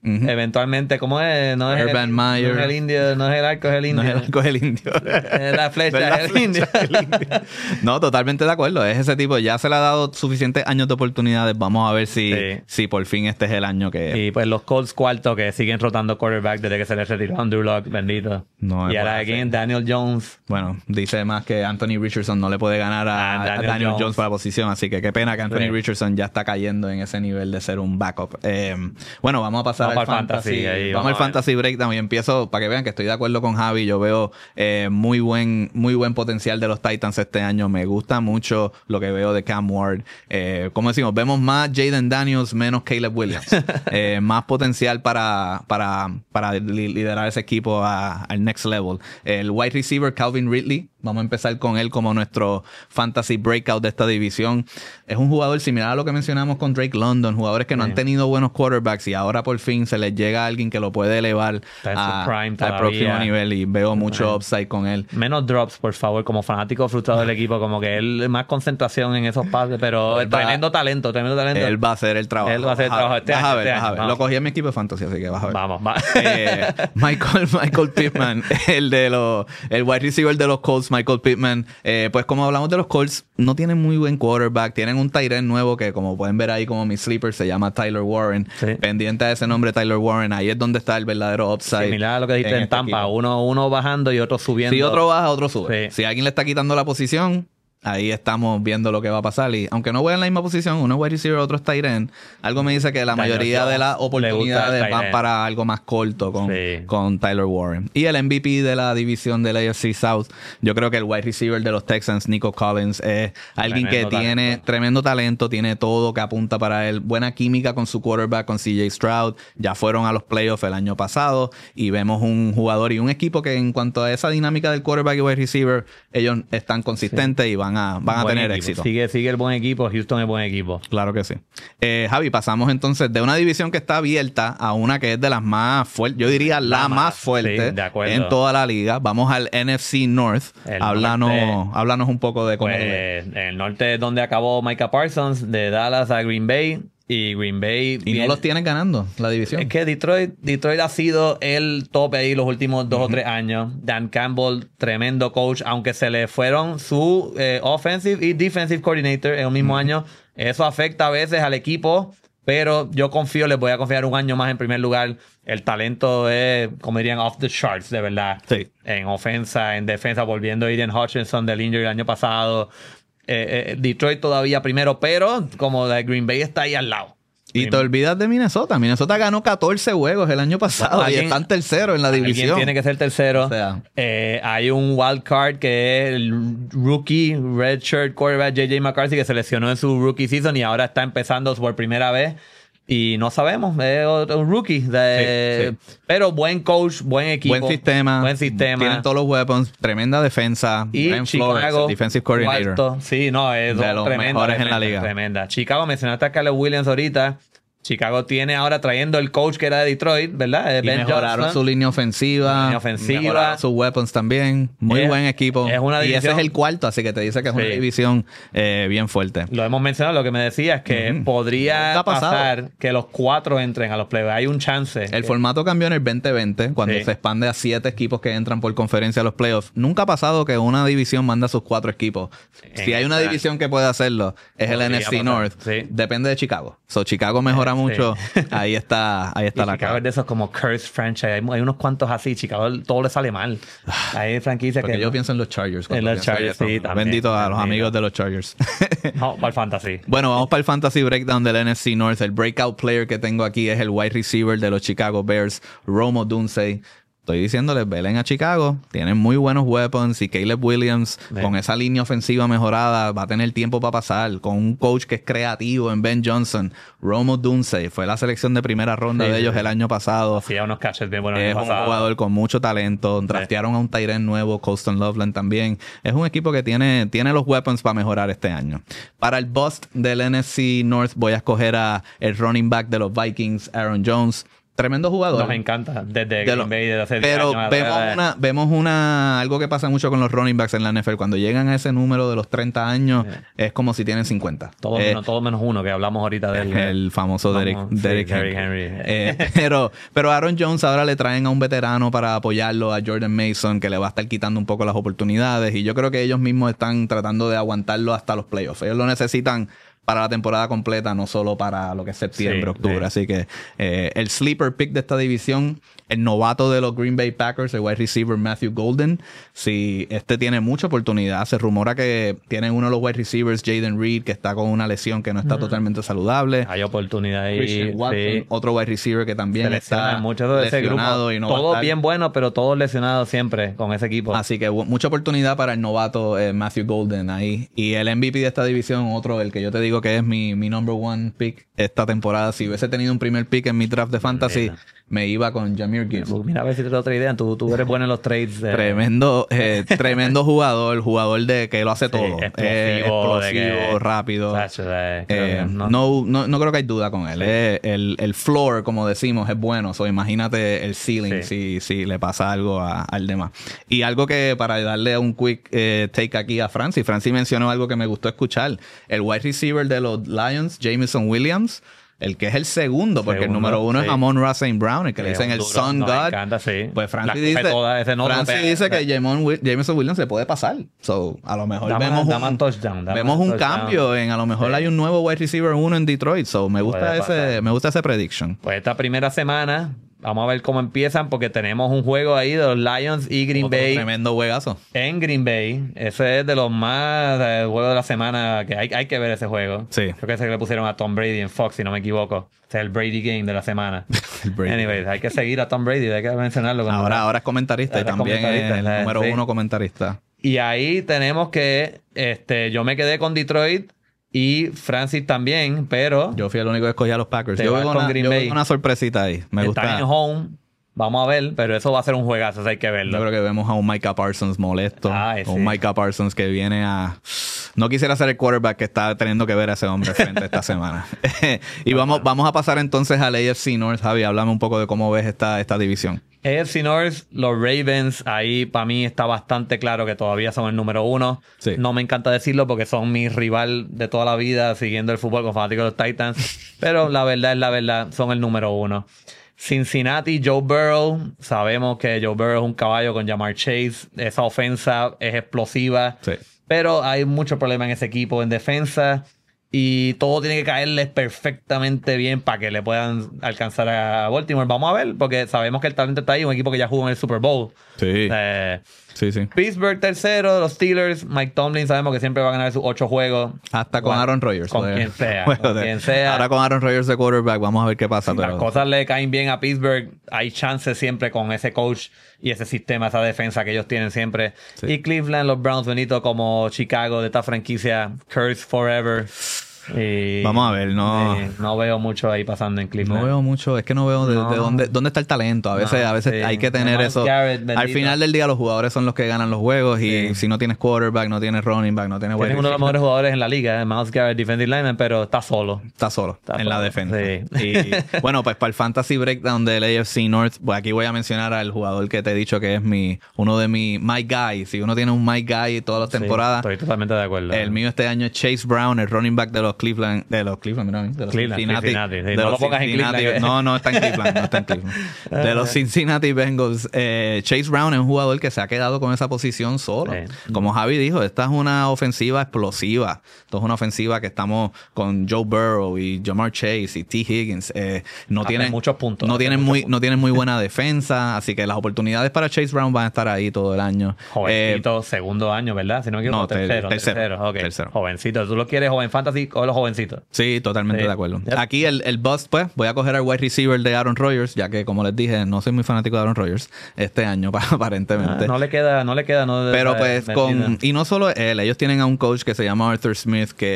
Uh-huh. Eventualmente, ¿cómo es? No es Urban el, Meyer. No es el indio, no es el arco, es el indio. No es el arco, es el indio. Es la flecha, No es la es el flecha, indio. el indio. No, totalmente de acuerdo. Es ese tipo. Ya se le ha dado suficientes años de oportunidades. Vamos a ver si, Sí. si por fin este es el año que... Y pues los Colts cuarto que siguen rotando quarterback desde que se les retiró Andrew Luck, bendito. No me y ahora puede again, hacer. Daniel Jones. Bueno, dice más que Anthony Richardson no le puede ganar a, Ah, a Daniel Daniel, Jones. Jones. para la posición. Así que qué pena que Anthony Sí. Richardson ya está cayendo en ese nivel de ser un backup. Eh, bueno, vamos a pasar Vamos al al fantasy. fantasy, ahí, vamos vamos al a ver. fantasy breakdown y empiezo para que vean que estoy de acuerdo con Javi. Yo veo eh, muy buen muy buen potencial de los Titans este año. Me gusta mucho lo que veo de Cam Ward. Eh, como decimos, vemos más Jaden Daniels, menos Caleb Williams. eh, más potencial para, para, para li- liderar ese equipo a- al next level. El wide receiver Calvin Ridley. Vamos a empezar con él como nuestro fantasy breakout de esta división. Es un jugador similar a lo que mencionamos con Drake London, jugadores que no Sí. han tenido buenos quarterbacks y ahora por fin se les llega a alguien que lo puede elevar Está en su a- prime al todavía. próximo nivel y veo mucho Prime. upside con él. Menos drops, por favor, como fanático frustrado del equipo, como que él más concentración en esos pases, pero Él va- tremendo talento, tremendo talento. Él va a hacer el trabajo. Él va a hacer el Vas trabajo este vas a año, ver, este vas a año. ver. Vamos. Lo cogí en mi equipo de fantasy, así que vas a ver. Vamos, va. Eh, Michael, Michael Pittman, el de los, el wide receiver de los Colts, Michael Pittman. Eh, pues como hablamos de los Colts, no tienen muy buen quarterback. Tienen un tight end nuevo que, como pueden ver ahí como mi sleeper, se llama Tyler Warren. Sí. Pendiente de ese nombre, Tyler Warren. Ahí es donde está el verdadero upside. Similar a lo que dijiste en, este Tampa, equipo. uno, uno bajando y otro subiendo. Si otro baja, otro sube. Sí. Si alguien le está quitando la posición, ahí estamos viendo lo que va a pasar. Y aunque no voy en la misma posición, uno es wide receiver, otro es tight end, algo me dice que la Daniel mayoría de las Jones le gusta el oportunidades tight van end. para algo más corto con, Sí. con Tyler Warren. Y el M V P de la división del A F C South, yo creo que el wide receiver de los Texans, Nico Collins, es alguien Tremendo que tiene talento. tremendo talento, tiene todo que apunta para él. Buena química con su quarterback, con C J Stroud. Ya fueron a los playoffs el año pasado y vemos un jugador y un equipo que en cuanto a esa dinámica del quarterback y wide receiver, ellos están consistentes y van a, van a Buen tener equipo. éxito. Sigue, sigue el buen equipo, Houston es buen equipo. Claro que sí. Eh, Javi, pasamos entonces de una división que está abierta a una que es de las más fuertes, yo diría la, La más, más, fuerte sí, de acuerdo. en toda la liga. Vamos al N F C North. El Háblanos, norte. háblanos un poco de cómo lo ves. Pues en el norte es donde acabó Micah Parsons, de Dallas a Green Bay. Y Green Bay... Y viene- no los tienes ganando la división. Es que Detroit, Detroit ha sido el tope ahí los últimos dos o tres años. Dan Campbell, tremendo coach, aunque se le fueron su eh, offensive y defensive coordinator en un mismo año. Eso afecta a veces al equipo, pero yo confío, les voy a confiar un año más en primer lugar. El talento es, como dirían, off the charts, de verdad. Sí. En ofensa, en defensa, volviendo a Aiden Hutchinson del injury el año pasado. Eh, eh, Detroit todavía primero, pero como de Green Bay está ahí al lado. Y te olvidas de Minnesota. Minnesota ganó catorce juegos el año pasado Bueno, y alguien- están tercero en la Alguien división. tiene que ser tercero. O sea. Eh, hay un wild card que es el rookie redshirt quarterback J J McCarthy que se lesionó en su rookie season y ahora está empezando por primera vez. Y no sabemos, es otro- un rookie. De, Sí, Pero buen coach, buen equipo. Buen sistema. Buen sistema. Tienen todos los weapons. Tremenda defensa. Y Ben Flores, Chicago, defensive coordinator. cuarto. Sí, no, es De los tremenda mejores en la defensa, liga. Tremenda. Chicago, mencionaste a Caleb Williams ahorita. Chicago tiene ahora trayendo el coach que era de Detroit, ¿verdad? Eh, Y Ben mejoraron Johnson. su línea ofensiva. Línea ofensiva. Mejoraron sus weapons también. Muy Es- buen equipo. es una y ese división- es el cuarto, así que te dice que es una Sí. división eh, bien fuerte. Lo hemos mencionado, lo que me decía es que Ujú. podría Nunca ha pasado. pasar que los cuatro entren a los playoffs. Hay un chance. El formato cambió en el veinte veinte, cuando Sí. se expande a siete equipos que entran por conferencia a los playoffs. Nunca ha pasado que una división manda a sus cuatro equipos. Si En hay una esta- división que puede hacerlo, es el Podría N F C pasar, North. sí. Depende de Chicago. So, Chicago mejora Eh, sí. mucho. Ahí está, ahí Y está la Chicago clave. es de esos como cursed franchise. Hay, hay unos cuantos así. Chicago todo le sale mal. Hay franquicias Porque que... yo pienso en los Chargers. cuando En los pienso en Chargers, eso. sí, también. Bendito a los Bendito. amigos de los Chargers. No, para el fantasy. Bueno, vamos para el fantasy breakdown del N F C North. El breakout player que tengo aquí es el wide receiver de los Chicago Bears, Rome Odunze. Estoy diciéndoles, velen a Chicago. Tienen muy buenos weapons y Caleb Williams, Bien. con esa línea ofensiva mejorada, va a tener tiempo para pasar. Con un coach que es creativo en Ben Johnson. Rome Odunze fue la selección de primera ronda Sí, de sí, ellos sí. el año pasado. Sí, hay unos catches bien buenos. el Es año un pasado. jugador con mucho talento. Draftearon a un tight end nuevo, Colston Loveland también. Es un equipo que tiene, tiene los weapons para mejorar este año. Para el bust del N F C North voy a escoger a el running back de los Vikings, Aaron Jones. tremendo jugador. Nos encanta desde De Green lo- Bay, desde hace Pero diez años vemos atrás. una, vemos una, algo que pasa mucho con los running backs en la N F L. Cuando llegan a ese número de los treinta años, Sí. es como si tienen cincuenta. Todo, Eh, menos, todo menos uno, que hablamos ahorita del... el famoso Derek, Vamos, sí, Derek Derrick Henry. Henry. Eh, pero, pero Aaron Jones ahora le traen a un veterano para apoyarlo, a Jordan Mason, que le va a estar quitando un poco las oportunidades. Y yo creo que ellos mismos están tratando de aguantarlo hasta los playoffs. Ellos lo necesitan para la temporada completa, no solo para lo que es septiembre, Sí, octubre. sí. Así que eh, el sleeper pick de esta división, el novato de los Green Bay Packers, el wide receiver Matthew Golden, si este tiene mucha oportunidad. Se rumora que tienen uno de los wide receivers, Jaden Reed, que está con una lesión que no está totalmente saludable. Hay oportunidad ahí. Christian Watson, Sí. otro wide receiver que también Se lesionan está muchos de ese grupo. lesionado y no va a Todos estar. bien buenos, pero todos lesionados siempre con ese equipo. Así que bu- mucha oportunidad para el novato eh, Matthew Golden ahí. Y el M V P de esta división, otro, el que yo te digo que es mi, mi number one pick esta temporada. Si hubiese tenido un primer pick en mi draft de fantasy, Mira. me iba con Jahmyr Gibbs. Mira, a ver si te doy otra idea. Tú, tú eres bueno en los trades. de- Tremendo, eh, tremendo jugador, jugador de que lo hace Sí, todo. explosivo, Eh, explosivo, de que- rápido. Tacho, eh, creo Eh, que no, no- no, no creo que hay duda con él. Eh, el, el floor, como decimos, es bueno. So, imagínate el ceiling si, Sí. si le pasa algo a- al demás. Y algo que para darle un quick eh, take aquí a Francis. Francis mencionó algo que me gustó escuchar. El wide receiver de los Lions, Jameson Williams, el que es el segundo, porque Segundo, el número uno sí. es Amon-Ra Saint Brown, el que le Sí, dicen un el duro, Sun nos God. encanta, sí. Pues Francis La coge dice, toda, ese no Francis dropea. dice que Jamon Wi- Jameson Williams se puede pasar. So, a lo mejor Da más- vemos da un, más touchdown, da vemos más un touchdown. cambio en, a lo mejor Sí. hay un nuevo wide receiver uno en Detroit. So, me gusta Puede ese, pasar. me gusta ese prediction. Pues esta primera semana, vamos a ver cómo empiezan, porque tenemos un juego ahí de los Lions y Green Otro Bay tremendo juegazo. en Green Bay. Ese es de los más eh, juegos de la semana que hay, hay que ver ese juego. Sí. Creo que ese que le pusieron a Tom Brady en Fox, si no me equivoco. Ese es el Brady Game de la semana. El Brady. Anyways, hay que seguir a Tom Brady, hay que mencionarlo. cuando- Ahora, ahora es comentarista y Ahora es también comentarista, es el eh, número sí. uno comentarista. Y ahí tenemos que este, yo me quedé con Detroit y Francis también, pero Yo fui el único que escogí a los Packers. Te Yo vas veo con una, Green yo veo Bay. una sorpresita ahí. Me están gusta. en home. Vamos a ver, pero eso va a ser un juegazo, eso hay que verlo. Yo creo que vemos a un Micah Parsons molesto. Ay, un sí. Micah Parsons que viene a... No quisiera ser el quarterback que está teniendo que ver a ese hombre frente esta semana. Y vamos, vamos a pasar entonces al A F C North. Javi, háblame un poco de cómo ves esta, esta división. A F C North, los Ravens, ahí para mí está bastante claro que todavía son el número uno. Sí. No me encanta decirlo porque son mi rival de toda la vida siguiendo el fútbol con fanáticos de los Titans. Pero la verdad es la verdad, son el número uno. Cincinnati, Joe Burrow. Sabemos que Joe Burrow es un caballo con Jamar Chase. Esa ofensa es explosiva. Sí. Pero hay mucho problema en ese equipo en defensa. Y todo tiene que caerles perfectamente bien para que le puedan alcanzar a Baltimore. Vamos a ver, porque sabemos que el talento está ahí. Un equipo que ya jugó en el Super Bowl. Sí. Eh, Sí, sí. Pittsburgh tercero, los Steelers. Mike Tomlin sabemos que siempre va a ganar sus ocho juegos. Hasta con Bueno, Aaron Rodgers. Con joder. quien sea. Bueno, Con de- quien sea. Ahora con Aaron Rodgers de quarterback, vamos a ver qué pasa. Las pero- cosas le caen bien a Pittsburgh. Hay chances siempre con ese coach y ese sistema, esa defensa que ellos tienen siempre. Sí. Y Cleveland, los Browns, bonito como Chicago de esta franquicia. Curse forever. Y- Vamos a ver, no- y no veo mucho ahí pasando en Cleveland. No veo mucho, es que no veo de, No. de dónde, dónde está el talento. A veces, No, a veces sí. hay que tener Miles eso. Garrett, Al bendito. final del día, los jugadores son los que ganan los juegos. Y Sí. si no tienes quarterback, no tienes running back, no tienes wide Tienen uno de los receiver, mejores jugadores en la liga, eh, Miles Garrett, defensive lineman, pero está solo. está solo Está en la solo, defensa. sí. Y bueno, pues para el fantasy breakdown del A F C North, pues aquí voy a mencionar al jugador que te he dicho que es mi uno de mis my guys. Si uno tiene un my guy todas las Sí, temporadas, estoy totalmente de acuerdo. el mío este año es Chase Brown, el running back de los Cleveland, de los Cleveland, mira, de los Cleveland, Cincinnati, Cincinnati, sí, de no los lo pongas en Cincinnati- Cleveland. no, no está en Cleveland, no está en Cleveland. De los Cincinnati Bengals, eh, Chase Brown es un jugador que se ha quedado con esa posición solo. Sí. Como Javi dijo, esta es una ofensiva explosiva. Esto es una ofensiva que estamos con Joe Burrow y Jamar Chase y T. Higgins. Eh, no Hacen tienen muchos puntos, no hacen tienen muchos muy, puntos. no tienen muy buena defensa, así que las oportunidades para Chase Brown van a estar ahí todo el año. Eh, Jovencito, segundo año, ¿verdad? Si no me equivoco, no, ter- tercero, tercero, tercero. ok. tercero. Jovencito. ¿Tú lo quieres joven fantasy o los jovencitos? Sí, totalmente Sí. de acuerdo. Yep. Aquí el, el bust, pues, voy a coger al wide receiver de Aaron Rodgers, ya que, como les dije, no soy muy fanático de Aaron Rodgers este año, aparentemente. Ah, no le queda, no le queda. No, Pero eh, pues metida. con... Y no solo él, ellos tienen a un coach que se llama Arthur Smith, que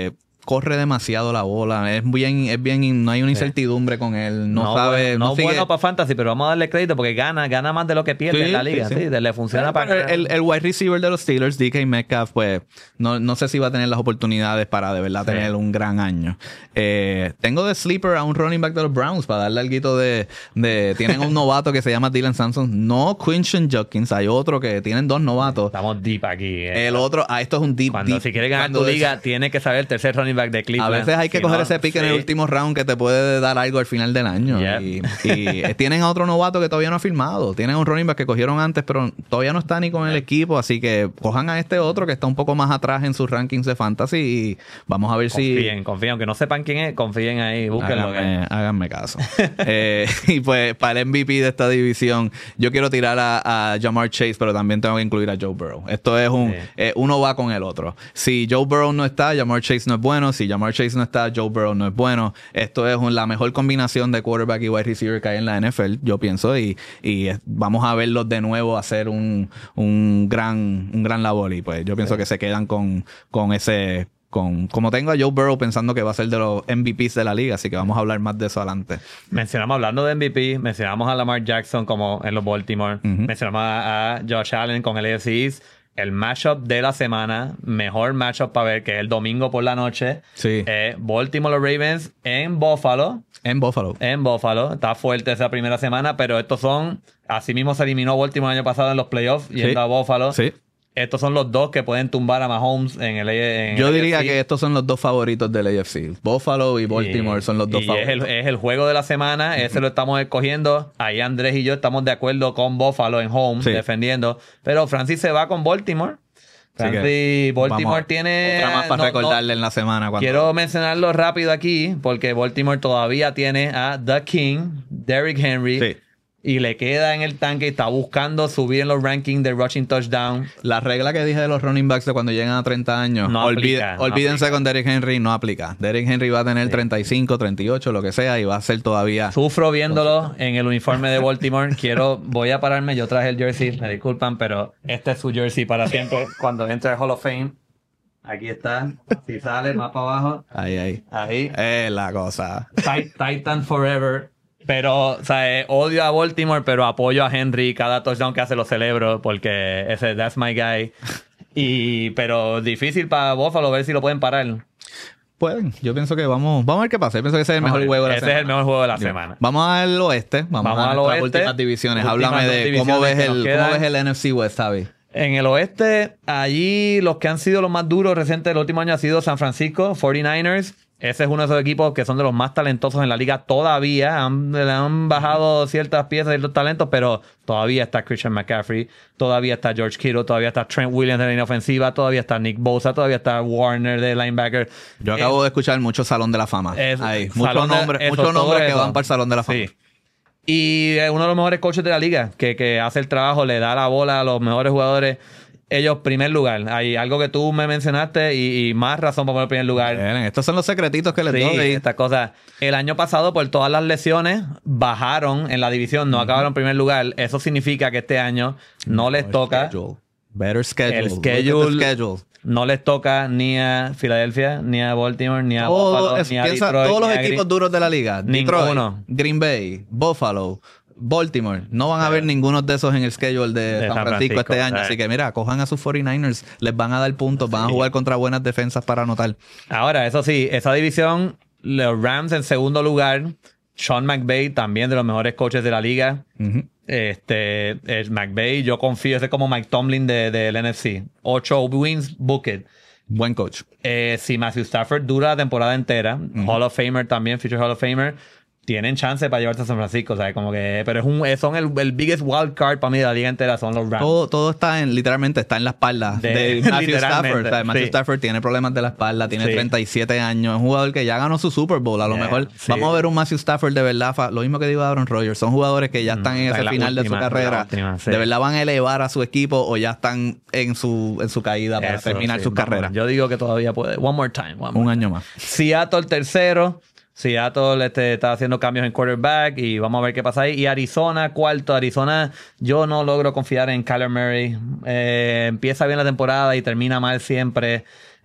corre demasiado la bola. Es bien, es bien, no hay una incertidumbre sí. con él. No, no sabe. No, no es sigue... bueno para fantasy, pero vamos a darle crédito porque gana, gana más de lo que pierde sí, en la liga. Sí, sí. sí le funciona pero, para. Pero el, el wide receiver de los Steelers, D K Metcalf, pues no, no sé si va a tener las oportunidades para de verdad sí. tener un gran año. Eh, tengo de sleeper a un running back de los Browns para darle algo de, de. Tienen un novato que se llama Dylan Sampson. No Quinton Judkins. Hay otro que tienen dos novatos. Estamos deep aquí. Eh. El otro, ah, esto es un deep, Cuando deep. si quieres ganar tu liga, es... tienes que saber el tercer running back de Cleveland. A veces hay que si coger no, ese pick sí. en el último round que te puede dar algo al final del año. Yep. Y, y tienen a otro novato que todavía no ha firmado. Tienen un running back que cogieron antes, pero todavía no está ni con el equipo. Así que cojan a este otro que está un poco más atrás en sus rankings de fantasy y vamos a ver confíen, si... Confíen, confíen. Aunque no sepan quién es, confíen ahí. Búsquenlo. Háganme, háganme caso. eh, y pues para el M V P de esta división, yo quiero tirar a, a Ja'Marr Chase, pero también tengo que incluir a Joe Burrow. Esto es un... Sí. Eh, uno va con el otro. Si Joe Burrow no está, Ja'Marr Chase no es bueno. Si Ja'Marr Chase no está, Joe Burrow no es bueno. Esto es un, la mejor combinación de quarterback y wide receiver que hay en la N F L, yo pienso, y, y vamos a verlos de nuevo hacer un, un gran un gran labor. Y pues yo pienso sí. que se quedan con, con ese... Con, como tengo a Joe Burrow pensando que va a ser de los M V Ps de la liga, así que vamos a hablar más de eso adelante. Mencionamos, hablando de M V P, mencionamos a Lamar Jackson como en los Baltimore, uh-huh. mencionamos a, a Josh Allen con el A F C East. El matchup de la semana, mejor matchup para ver, que es el domingo por la noche. Sí. Eh, Baltimore los Ravens en Buffalo. En Buffalo. En Buffalo. Está fuerte esa primera semana, pero estos son... Así mismo se eliminó Baltimore el año pasado en los playoffs, yendo sí. a Buffalo. Sí. Estos son los dos que pueden tumbar a Mahomes en el en Yo el diría A F C. Que estos son los dos favoritos del A F C. Buffalo y Baltimore y, son los dos y favoritos. Es el, es el juego de la semana. Uh-huh. Ese lo estamos escogiendo. Ahí Andrés y yo estamos de acuerdo con Buffalo en home, sí. defendiendo. Pero Francis se va con Baltimore. Francis, Baltimore tiene... Otra más para no, recordarle no, en la semana. Cuando... Quiero mencionarlo rápido aquí, porque Baltimore todavía tiene a The King, Derrick Henry. Sí. Y le queda en el tanque y está buscando subir en los rankings de rushing touchdown. La regla que dije de los running backs de cuando llegan a treinta años, no olvide, aplica, no olvídense aplica. Con Derrick Henry, no aplica. Derrick Henry va a tener sí. treinta y cinco, treinta y ocho, lo que sea, y va a ser todavía... Sufro viéndolo en el uniforme de Baltimore. Quiero, voy a pararme, yo traje el jersey, me disculpan, pero este es su jersey para siempre. Cuando entre al Hall of Fame, aquí está. Si sale, más para abajo. Ahí, ahí. Ahí. Es la cosa. Titan Forever. Pero, o sea, eh, odio a Baltimore, pero apoyo a Henry. Cada touchdown que hace lo celebro porque ese, that's my guy. Y, pero difícil para Buffalo ver si lo pueden parar. Pueden. Yo pienso que vamos vamos a ver qué pasa. Yo pienso que ese es el mejor juego de la ese semana. Ese es el mejor juego de la Bien. semana. Vamos al oeste. Vamos, vamos a al las oeste. últimas divisiones. Últimas Háblame de divisiones cómo ves, el, quedan. cómo ves el N F C West, Javi. En el oeste, allí los que han sido los más duros recientes del último año ha sido San Francisco, cuarenta y nueve ers. Ese es uno de esos equipos que son de los más talentosos en la liga todavía. Han, le han bajado ciertas piezas y los talentos, pero todavía está Christian McCaffrey, todavía está George Kittle, todavía está Trent Williams de la línea ofensiva, todavía está Nick Bosa, todavía está Warner de linebacker. Yo acabo es, de escuchar mucho Salón de la Fama. Es, Ahí, muchos nombres, muchos nombres que van para el Salón de la Fama. Sí. Y es uno de los mejores coaches de la liga, que, que hace el trabajo, le da la bola a los mejores jugadores. Ellos, primer lugar. Hay algo que tú me mencionaste y, y más razón para poner primer lugar. Bien, estos son los secretitos que les sí, doy. Estas cosas. El año pasado, por todas las lesiones, bajaron en la división, no uh-huh. acabaron en primer lugar. Eso significa que este año no les toca. Schedule. Better schedule. El schedule, schedule. No les toca ni a Filadelfia, ni a Baltimore, ni a Todo, Buffalo, es, ni a piensa, Detroit. Todos los equipos Green, duros de la liga. Ninguno. Detroit, Green Bay, Buffalo, Baltimore. No van a haber ninguno de esos en el schedule de, de San, San Francisco, Francisco este año. Right. Así que mira, cojan a sus cuarenta y nueve ers. Les van a dar puntos. Van sí. a jugar contra buenas defensas para anotar. Ahora, eso sí, esa división, los Rams en segundo lugar. Sean McVay, también de los mejores coaches de la liga. Uh-huh. Este, el McVay, yo confío. Ese es como Mike Tomlin del de, de N F C. Ocho wins, book it. Buen coach. Eh, si Matthew Stafford dura la temporada entera, uh-huh. Hall of Famer también, future Hall of Famer, tienen chance para llevarse a San Francisco, ¿sabes? Como que, pero es un, son el, el biggest wild card para mí de la liga entera, son los Rams. Todo, todo está en, literalmente está en la espalda de, de Matthew Stafford. O sea, Matthew sí. Stafford tiene problemas de la espalda, tiene sí. treinta y siete años, es un jugador que ya ganó su Super Bowl. A lo yeah, mejor sí. vamos a ver un Matthew Stafford de verdad, lo mismo que digo Aaron Rodgers, son jugadores que ya están mm, en ese final última, de su carrera. Última, sí. De verdad van a elevar a su equipo o ya están en su, en su caída para Eso, terminar sí. sus vamos, carreras. Yo digo que todavía puede. One more time. One more un time. año más. Seattle tercero. Seattle este, está haciendo cambios en quarterback y vamos a ver qué pasa ahí. Y Arizona, cuarto. Arizona, yo no logro confiar en Kyler Murray. Eh, empieza bien la temporada y termina mal siempre.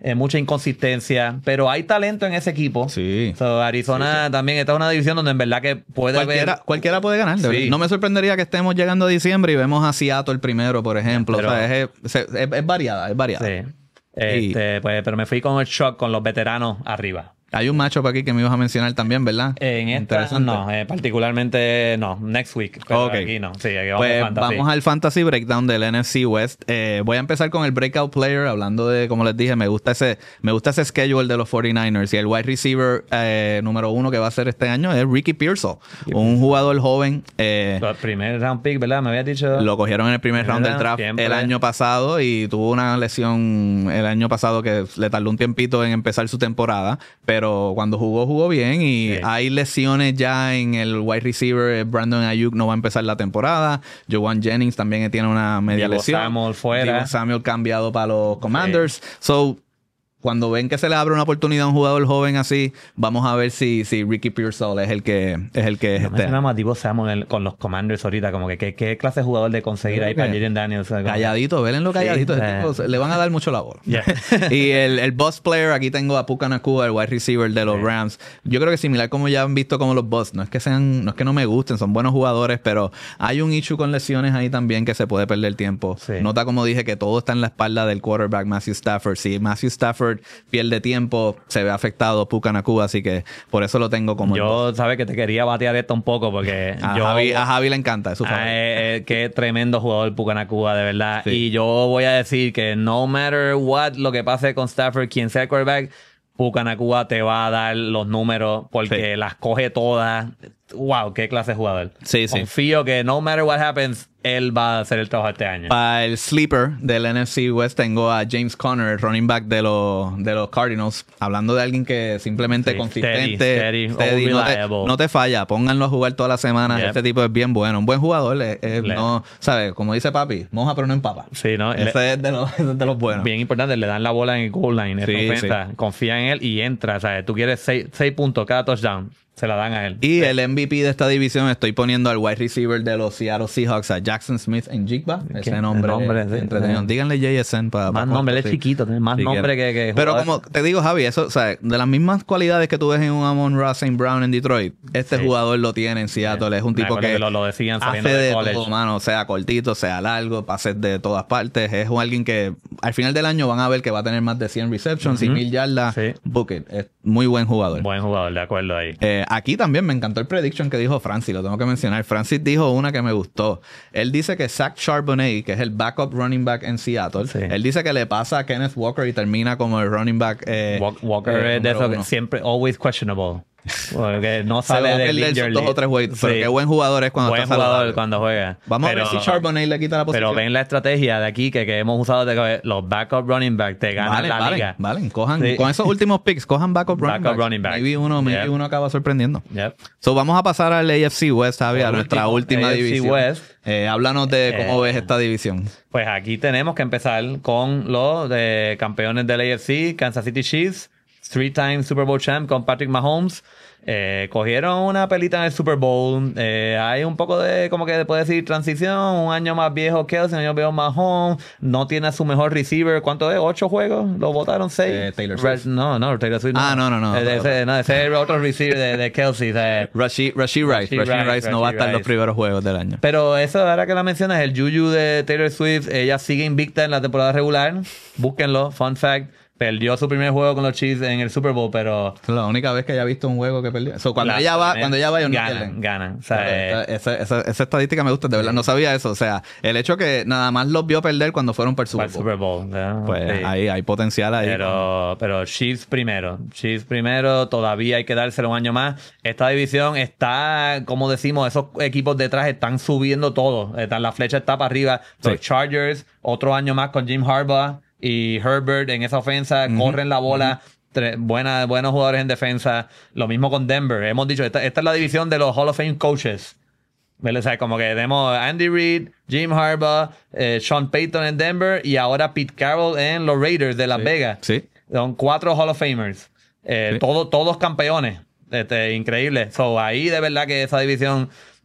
eh, mucha inconsistencia, pero hay talento en ese equipo. Sí. So, Arizona sí, sí. también está en una división donde en verdad que puede Cualquiera, haber... cualquiera puede ganar. Sí. No me sorprendería que estemos llegando a diciembre y vemos a Seattle primero, por ejemplo. Pero, o sea, es, es, es, es variada, es variada. Sí. Este, pues, pero me fui con el shock con los veteranos arriba. Hay un matchup aquí que me ibas a mencionar también, ¿verdad? En esta, no, eh, particularmente no. Next week. Pero okay. Aquí no. Sí, aquí vamos, pues fantasy. vamos al Fantasy Breakdown del N F C West. Eh, voy a empezar con el Breakout Player, hablando de, como les dije, me gusta ese, me gusta ese schedule de los cuarenta y nueve ers. Y el wide receiver eh, número uno que va a ser este año es Ricky Pearsall, un jugador joven. Eh, el primer round pick, ¿verdad? Me habías dicho. Lo cogieron en el primer round del draft siempre. El año pasado y tuvo una lesión el año pasado que le tardó un tiempito en empezar su temporada, pero cuando jugó jugó bien y sí. Hay lesiones ya en el wide receiver. Brandon Ayuk no va a empezar la temporada. Jovan Jennings también tiene una media Divo lesión. Samuel fuera. Divo Samuel cambiado para los Commanders. Sí. So, cuando ven que se le abre una oportunidad a un jugador joven así, vamos a ver si, si Ricky Pearsall es el que es el que no este. mencionamos a Divo Samuel con los Commanders ahorita, como que qué, qué clase de jugador de conseguir ahí para Jaden Daniels. O sea, calladito, vélenlo calladito. Sí, eh. tipo, le van a dar mucho la bola. Yeah. Y el, el boss player, aquí tengo a Puka Nacua, el wide receiver de los yeah. Rams. Yo creo que similar como ya han visto como los boss, no es que sean, no es que no me gusten, son buenos jugadores, pero hay un issue con lesiones ahí también que se puede perder tiempo. Sí. Nota como dije que todo está en la espalda del quarterback Matthew Stafford. Si Matthew Stafford pierde tiempo, tiempo se ve afectado Puka Nacua, así que por eso lo tengo como yo sabes que te quería batear esto un poco porque a, yo, Javi, a Javi le encanta es su favorito. Eh, eh, qué tremendo jugador Puka Nacua, de verdad. Sí. Y yo voy a decir que no matter what lo que pase con Stafford, quien sea el quarterback, Puka Nacua te va a dar los números porque sí. Las coge todas. Wow, qué clase de jugador. Sí, sí. Confío que no matter what happens, él va a hacer el trabajo este año. Para el sleeper del N F C West tengo a James Conner, el running back de los, de los Cardinals. Hablando de alguien que simplemente sí, consistente, steady, steady, steady no, te, no te falla. Pónganlo a jugar toda la semana. Yep. Este tipo es bien bueno. Un buen jugador. Es, es, no, ¿sabes? Como dice papi, moja pero no empapa. Sí, ¿no? Ese le, es, de los, es de los buenos. Bien importante. Le dan la bola en el goal line. Sí, ofensa, sí. Confía en él y entra. ¿Sabes? Tú quieres seis, seis puntos cada touchdown. Se la dan a él. Y sí. El M V P de esta división estoy poniendo al wide receiver de los Seattle Seahawks, a Jackson Smith en Jigba. Ese nombre, nombre es, sí, entretenido. Sí. Díganle J S N para... Más pa nombre, él es chiquito. Más si nombre que, que... Pero como te digo, Javi, eso, o sea, de las mismas cualidades que tú ves en un Amon-Ra Saint Brown en Detroit, este sí. Jugador lo tiene en Seattle. Sí. Es un tipo que, que lo, lo decían hace de, de college. todo, mano. Sea cortito, sea largo, pases de todas partes. Es un, alguien que al final del año van a ver que va a tener más de cien receptions y uh -huh. mil yardas. Sí. Book it. Es muy buen jugador. Buen jugador, de acuerdo ahí. Eh, aquí también me encanta encantó el prediction que dijo Francis, lo tengo que mencionar. Francis dijo una que me gustó. Él dice que Zach Charbonnet, que es el backup running back en Seattle, sí. Él dice que le pasa a Kenneth Walker y termina como el running back. Eh, Walker eh, es de eso que siempre, always questionable. Porque no sale de dos o tres juegos, pero sí. Qué buen jugador es cuando buen está jugador saludable. Cuando juega. Vamos pero, a ver si Charbonnet le quita la posición. Pero ven la estrategia de aquí que, que hemos usado de que los backup running back te ganan vale, la vale, liga. Vale, cojan sí. Con esos últimos picks, cojan backup running backup back. running back. Maybe uno, maybe yep. uno acaba sorprendiendo. Yep. So vamos a pasar al A F C West, Javi, a nuestra última A F C división. West. Eh, háblanos de cómo eh, ves esta división. Pues aquí tenemos que empezar con los de campeones del A F C, Kansas City Chiefs, three-time Super Bowl champ con Patrick Mahomes. Eh, cogieron una pelita en el Super Bowl. Eh, hay un poco de, como que puede decir, transición. Un año más viejo Kelsey, un año viejo Mahomes. No tiene a su mejor receiver. ¿Cuánto es? ¿Ocho juegos? ¿Lo votaron seis? Eh, Taylor Swift. No, no, Taylor Swift. Ah, no, no, no. Eh, ese, no, ese es el otro receiver de, de Kelsey. O Rashid Rice. Rashid Rice no va a estar en los primeros juegos del año. Pero eso, ahora que la mencionas, el Juju de Taylor Swift, ella sigue invicta en la temporada regular. Búsquenlo. Fun fact. Perdió su primer juego con los Chiefs en el Super Bowl, pero... La única vez que haya visto un juego que perdió. So, cuando, ella va, cuando ella va, ellos no pierden. Ganan, o sea, eh, esa, esa, esa estadística me gusta, de verdad. No sabía eso. O sea, el hecho que nada más los vio perder cuando fueron para el Super Bowl. Super Bowl yeah, pues sí. ahí hay potencial ahí. Pero, pero Chiefs primero. Chiefs primero. Todavía hay que dárselo un año más. Esta división está, como decimos, esos equipos detrás están subiendo todo. Están, la flecha está para arriba. Los sí. Chargers, otro año más con Jim Harbaugh y Herbert en esa ofensa, uh-huh. corren la bola, uh-huh. buena, buenos jugadores en defensa. Lo mismo con Denver. Hemos dicho, esta, esta es la división de los Hall of Fame coaches. O sea, como que tenemos Andy Reid, Jim Harbaugh, eh, Sean Payton en Denver y ahora Pete Carroll en los Raiders de Las sí. Vegas. Sí. Son cuatro Hall of Famers. Eh, sí. todo, todos campeones. Este, increíble. So, ahí de verdad que esa división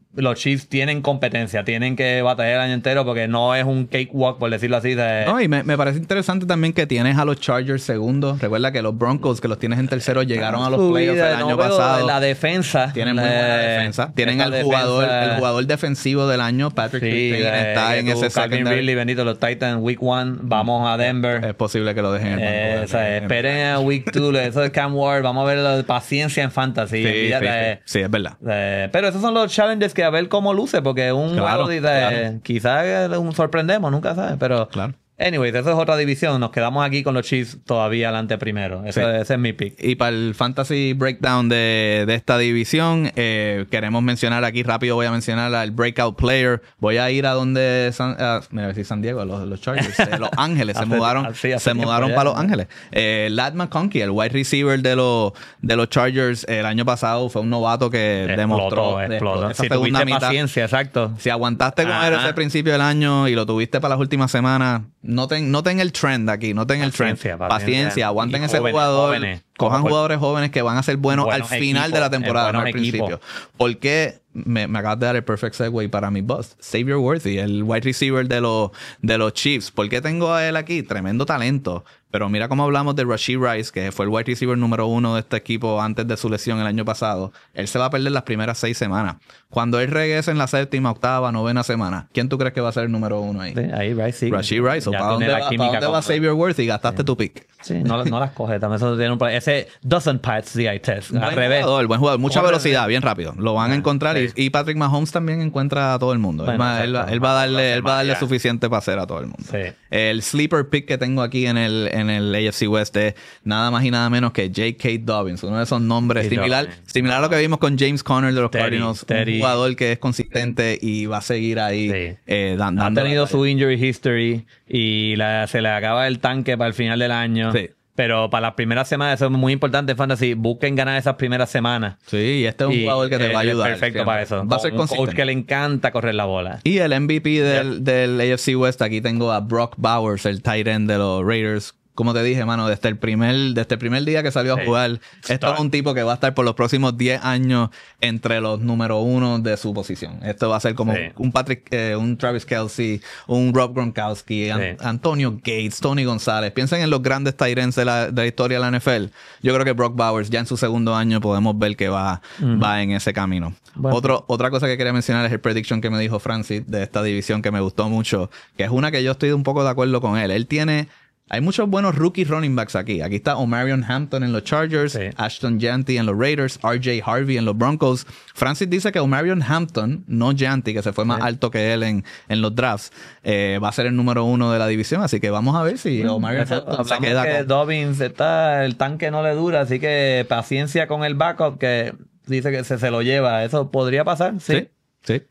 los Chiefs tienen competencia, tienen que batallar el año entero porque no es un cakewalk, por decirlo así. De... No, y me, me parece interesante también que tienes a los Chargers segundos. Recuerda que los Broncos, que los tienes en tercero, llegaron a los playoffs el año no pasado. La defensa. Tienen muy buena defensa. Tienen al jugador, el jugador defensivo del año, Patrick sí, Surtain, eh, está en ese secondary. Ridley, bendito, los Titans, week one, vamos a Denver. Es posible que lo dejen en el eh, banco. O sea, esperen a week two, eso de Cam Ward, vamos a ver la paciencia en fantasy. Sí, sí, sí. Eh, sí, es verdad. Eh, pero esos son los challenges que a ver cómo luce, porque un claro, juego, claro. eh, quizás eh, un sorprendemos, nunca sabes, pero claro. Anyways, eso es otra división. Nos quedamos aquí con los Chiefs todavía adelante primero. Ese, sí. ese es mi pick. Y para el fantasy breakdown de, de esta división, eh, queremos mencionar aquí rápido, voy a mencionar al breakout player. Voy a ir a donde San, uh, mira, a ver si San Diego, los, los Chargers, eh, Los Ángeles, se mudaron, así, así se mudaron para Los Ángeles. Eh, Ladd McConkey, el wide receiver de los, de los Chargers, el año pasado fue un novato que explotó, demostró explotó. Esa Si segunda tuviste mitad, paciencia, exacto. Si aguantaste con Ajá. él ese principio del año y lo tuviste para las últimas semanas, noten, noten el trend aquí, noten el trend. Paciencia, Paciencia, paciencia. aguanten Y ese jóvenes, jugador. jóvenes. Cojan Por- jugadores jóvenes que van a ser buenos, buenos al final equipos, de la temporada, en no al buenos equipos. principio. Porque me, me acabas de dar el perfect segue para mi boss, Xavier Worthy, el wide receiver de los, de los Chiefs. ¿Por qué tengo a él aquí? Tremendo talento. Pero mira cómo hablamos de Rashee Rice, que fue el wide receiver número uno de este equipo antes de su lesión el año pasado. Él se va a perder las primeras seis semanas. Cuando él regrese en la séptima, octava, novena semana, ¿quién tú crees que va a ser el número uno ahí? Sí, ahí Rice sí. Rashee Rice. ¿O Ya ¿Para tiene dónde, la va, química ¿para dónde va con- Xavier Worthy? Gastaste tu pick. Sí, no, no las coge. También eso tiene un problema. Ese doesn't pass the eye test. Al Buen revés. jugador, buen jugador. Mucha Corre, velocidad, sí. bien rápido. Lo van a encontrar. sí. Y, y Patrick Mahomes también encuentra a todo el mundo. Bueno, él, va, él, va, exacto. él va a darle, él va a darle Ya. suficiente para hacer a todo el mundo. Sí. El sleeper pick que tengo aquí en el, en el A F C West es nada más y nada menos que J K. Dobbins. Uno de esos nombres J K. similar, Dobbins. similar a lo que vimos con James Conner de los Steady, Cardinals. steady. Un jugador que es consistente y va a seguir ahí Sí. eh, dan- Ha dando tenido batalla. su injury history y la- se le acaba el tanque para el final del año. Sí. Pero para las primeras semanas, eso es muy importante en Fantasy. Busquen ganar esas primeras semanas. Sí, y este es un Y, jugador que te eh, va a ayudar. Perfecto siempre. para eso. Va a ser Un coach consistente. que le encanta correr la bola. Y el M V P del, del A F C West, aquí tengo a Brock Bowers, el tight end de los Raiders. Como te dije, mano, desde el primer, desde el primer día que salió Sí. a jugar, esto es un tipo que va a estar por los próximos diez años entre los número uno de su posición. Esto va a ser como Sí. un Patrick, eh, un Travis Kelce, un Rob Gronkowski, An- Sí. Antonio Gates, Tony González. Piensen en los grandes tight ends de la, de la historia de la N F L. Yo creo que Brock Bowers ya en su segundo año podemos ver que va, va en ese camino. Bueno. Otro, otra cosa que quería mencionar es el prediction que me dijo Francis de esta división que me gustó mucho, que es una que yo estoy un poco de acuerdo con él. Él tiene... Hay muchos buenos rookie running backs aquí. Aquí está Omarion Hampton en los Chargers, Sí. Ashton Janty en los Raiders, R J Harvey en los Broncos. Francis dice que Omarion Hampton, no Janty, que se fue más Sí. alto que él en, en los drafts, eh, va a ser el número uno de la división. Así que vamos a ver si Omarion Eso, Hampton se hablamos queda que con... Dobbins está, el tanque no le dura, así que paciencia con el backup que dice que se, se lo lleva. Eso podría pasar, sí. Sí, sí.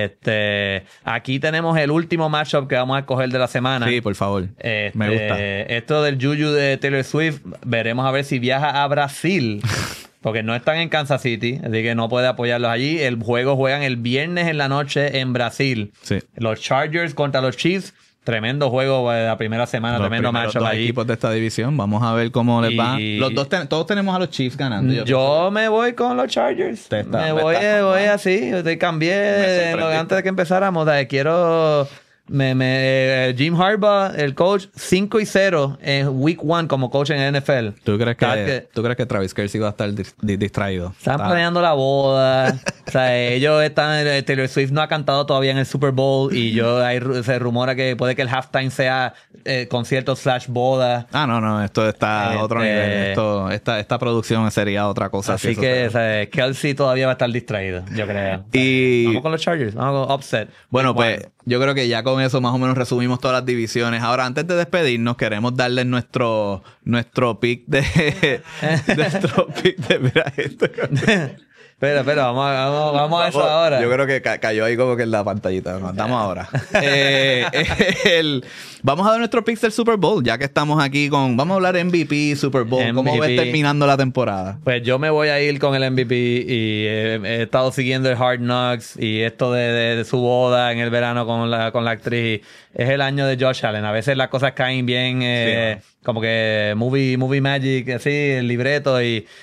Este, aquí tenemos el último matchup que vamos a escoger de la semana. Sí, por favor. Este, Me gusta. Esto del Juju de Taylor Swift, veremos a ver si viaja a Brasil. Porque no están en Kansas City, así que no puede apoyarlos allí. El juego juegan el viernes en la noche en Brasil. Sí. Los Chargers contra los Chiefs. Tremendo juego de la primera semana, Los tremendo primeros matchup dos allí. equipos de esta división. Vamos a ver cómo les Y- va. Los dos ten- todos tenemos a los Chiefs ganando. Yo me voy con los Chargers. Te está- me me voy, está- voy así. Yo cambié de- sorprendiste. antes de que empezáramos. de- quiero. Me, me, eh, Jim Harbaugh, el coach, cinco y cero en week one como coach en N F L. ¿Tú crees que, Está que- ¿tú crees que Travis Kelce va a estar dis- di- distraído? Están Está- planeando la boda. O sea, ellos están. eh, Taylor Swift no ha cantado todavía en el Super Bowl. Y yo hay, ru- se rumora que puede que el halftime sea eh, concierto slash boda. Ah, no, no, esto está a otro Este- nivel. Esto, esta, esta producción sería otra cosa. si Así eso que se- o sea, Kelsey todavía va a estar distraído, yo creo. Y Vamos con los Chargers. Vamos con upset. bueno, Week pues yo creo que ya con eso más o menos resumimos todas las divisiones. Ahora, antes de despedirnos, queremos darles nuestro, nuestro pick de. nuestro pick de. Mira esto. Espera, espera, vamos, a- vamos, vamos a eso ahora. Yo creo que ca- cayó ahí como que en la pantallita. Nos damos ahora. Eh, el- vamos a dar nuestro picks del Super Bowl, ya que estamos aquí con. Vamos a hablar M V P, Super Bowl. ¿Cómo M V P. ves terminando la temporada? Pues yo me voy a ir con el M V P y eh, he estado siguiendo el Hard Knocks y esto de, de- de su boda en el verano con la, con la actriz. Es el año de Josh Allen. A veces las cosas caen bien, eh, como que movie, movie magic, así, el libreto y...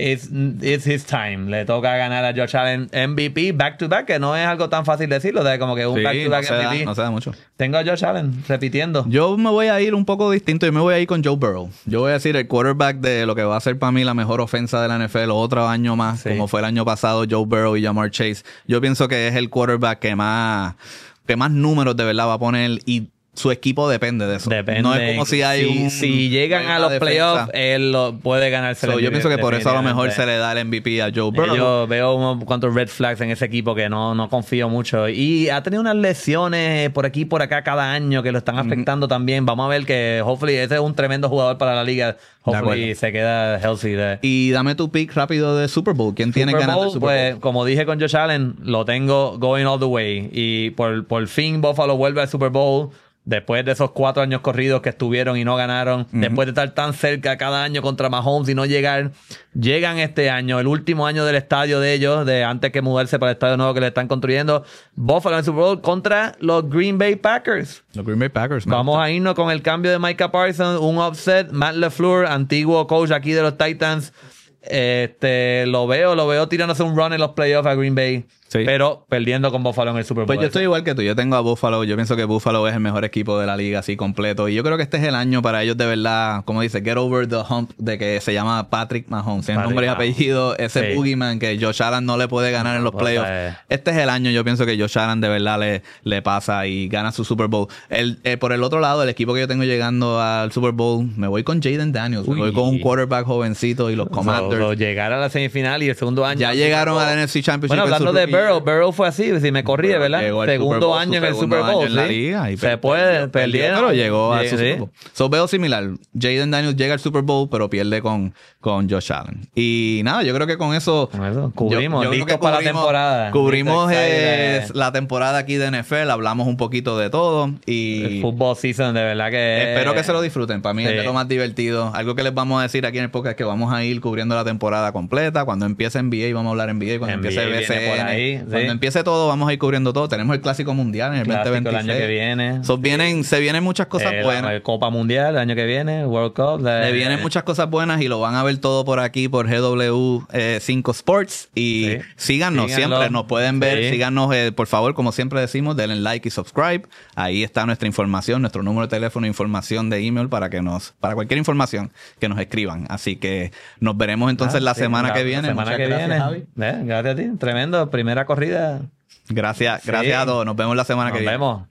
it's, it's his time. Le toca ganar a Josh Allen M V P back to back, que no es algo tan fácil decirlo, de como que un Sí, back to back no se M da, V P. no se da mucho. Tengo a Josh Allen repitiendo. Yo me voy a ir un poco distinto. Yo me voy a ir con Joe Burrow. Yo voy a decir el quarterback de lo que va a ser para mí la mejor ofensa de la N F L otro año más, Sí. como fue el año pasado, Joe Burrow y Jamar Chase. Yo pienso que es el quarterback que más, que más números de verdad va a poner y su equipo depende de eso. Depende. No es como si hay si, un... si llegan una a los defensa. playoffs, él lo puede ganarse. So, el yo pienso que por eso a lo mejor se definitivamente. le da el M V P a Joe Burrow. Yo veo unos cuantos red flags en ese equipo que no, no confío mucho. Y ha tenido unas lesiones por aquí y por acá cada año que lo están afectando también. Vamos a ver que, hopefully, ese es un tremendo jugador para la liga. Hopefully acuerdo. se queda healthy. De... Y dame tu pick rápido de Super Bowl. ¿Quién tiene Super ganando el Bowl, Super Bowl? pues, como dije con Josh Allen, lo tengo going all the way. Y por, por fin Buffalo vuelve al Super Bowl. Después de esos cuatro años corridos que estuvieron y no ganaron, uh-huh. después de estar tan cerca cada año contra Mahomes y no llegar, llegan este año, el último año del estadio de ellos, de antes que mudarse para el estadio nuevo que le están construyendo, Buffalo en el Super Bowl contra los Green Bay Packers. Los Green Bay Packers. man. Vamos a irnos con el cambio de Micah Parsons, un upset, Matt LaFleur, antiguo coach aquí de los Titans. Este, lo veo, lo veo tirándose un run en los playoffs a Green Bay. Sí. Pero perdiendo con Buffalo en el Super Bowl. Pues yo estoy igual que tú. Yo tengo a Buffalo. Yo pienso que Buffalo es el mejor equipo de la liga, así completo. Y yo creo que este es el año para ellos de verdad, como dice, get over the hump de que se llama Patrick Mahomes. Tiene nombre y apellido. Ese sí. boogeyman que Josh Allen no le puede ganar en los playoffs. Eh. Este es el año, yo pienso que Josh Allen de verdad le, le pasa y gana su Super Bowl. El, eh, por el otro lado, el equipo que yo tengo llegando al Super Bowl, me voy con Jaden Daniels. Uy. Me voy con un quarterback jovencito y los Commanders. So, so, llegar a la semifinal y el segundo año. Ya llegaron al N F C Championship. Bueno, hablando de Burrow, Burrow fue así. Si me corrí, ¿verdad? Segundo Bowl, año en el Super Bowl. En la liga y se puede, perdió. Pero llegó a sí, su Super Bowl. So veo similar. Jaden Daniels llega al Super Bowl, pero pierde con, con Josh Allen. Y nada, yo creo que con eso... Con eso cubrimos. Yo, yo listos creo que para la temporada. Cubrimos eh, la temporada aquí de N F L. Hablamos un poquito de todo. Y el football season, de verdad que... Espero que se lo disfruten. Para mí sí. es de lo más divertido. Algo que les vamos a decir aquí en el podcast es que vamos a ir cubriendo la temporada completa. Cuando empiece N B A vamos a hablar N B A. Cuando N B A empiece B C N. ahí, cuando sí. empiece todo, vamos a ir cubriendo todo. Tenemos el Clásico Mundial en el Clásico veinte veintiséis. El año que viene. So, vienen, se vienen muchas cosas eh, buenas. La Copa Mundial el año que viene, World Cup. La, Le vienen eh, muchas cosas buenas y lo van a ver todo por aquí, por G W cinco Sports. Y sí. síganos Síganlo. siempre, nos pueden ver. Sí. Síganos, eh, por favor, como siempre decimos, denle like y subscribe. Ahí está nuestra información, nuestro número de teléfono, información de email para que nos, para cualquier información que nos escriban. Así que nos veremos entonces ah, la sí, semana la, que viene. La semana Muchas que gracias, viene. Javi. Eh, gracias a ti. Tremendo. Primera corrida. Gracias, gracias sí. a todos. Nos vemos la semana Nos que viene. Nos vemos.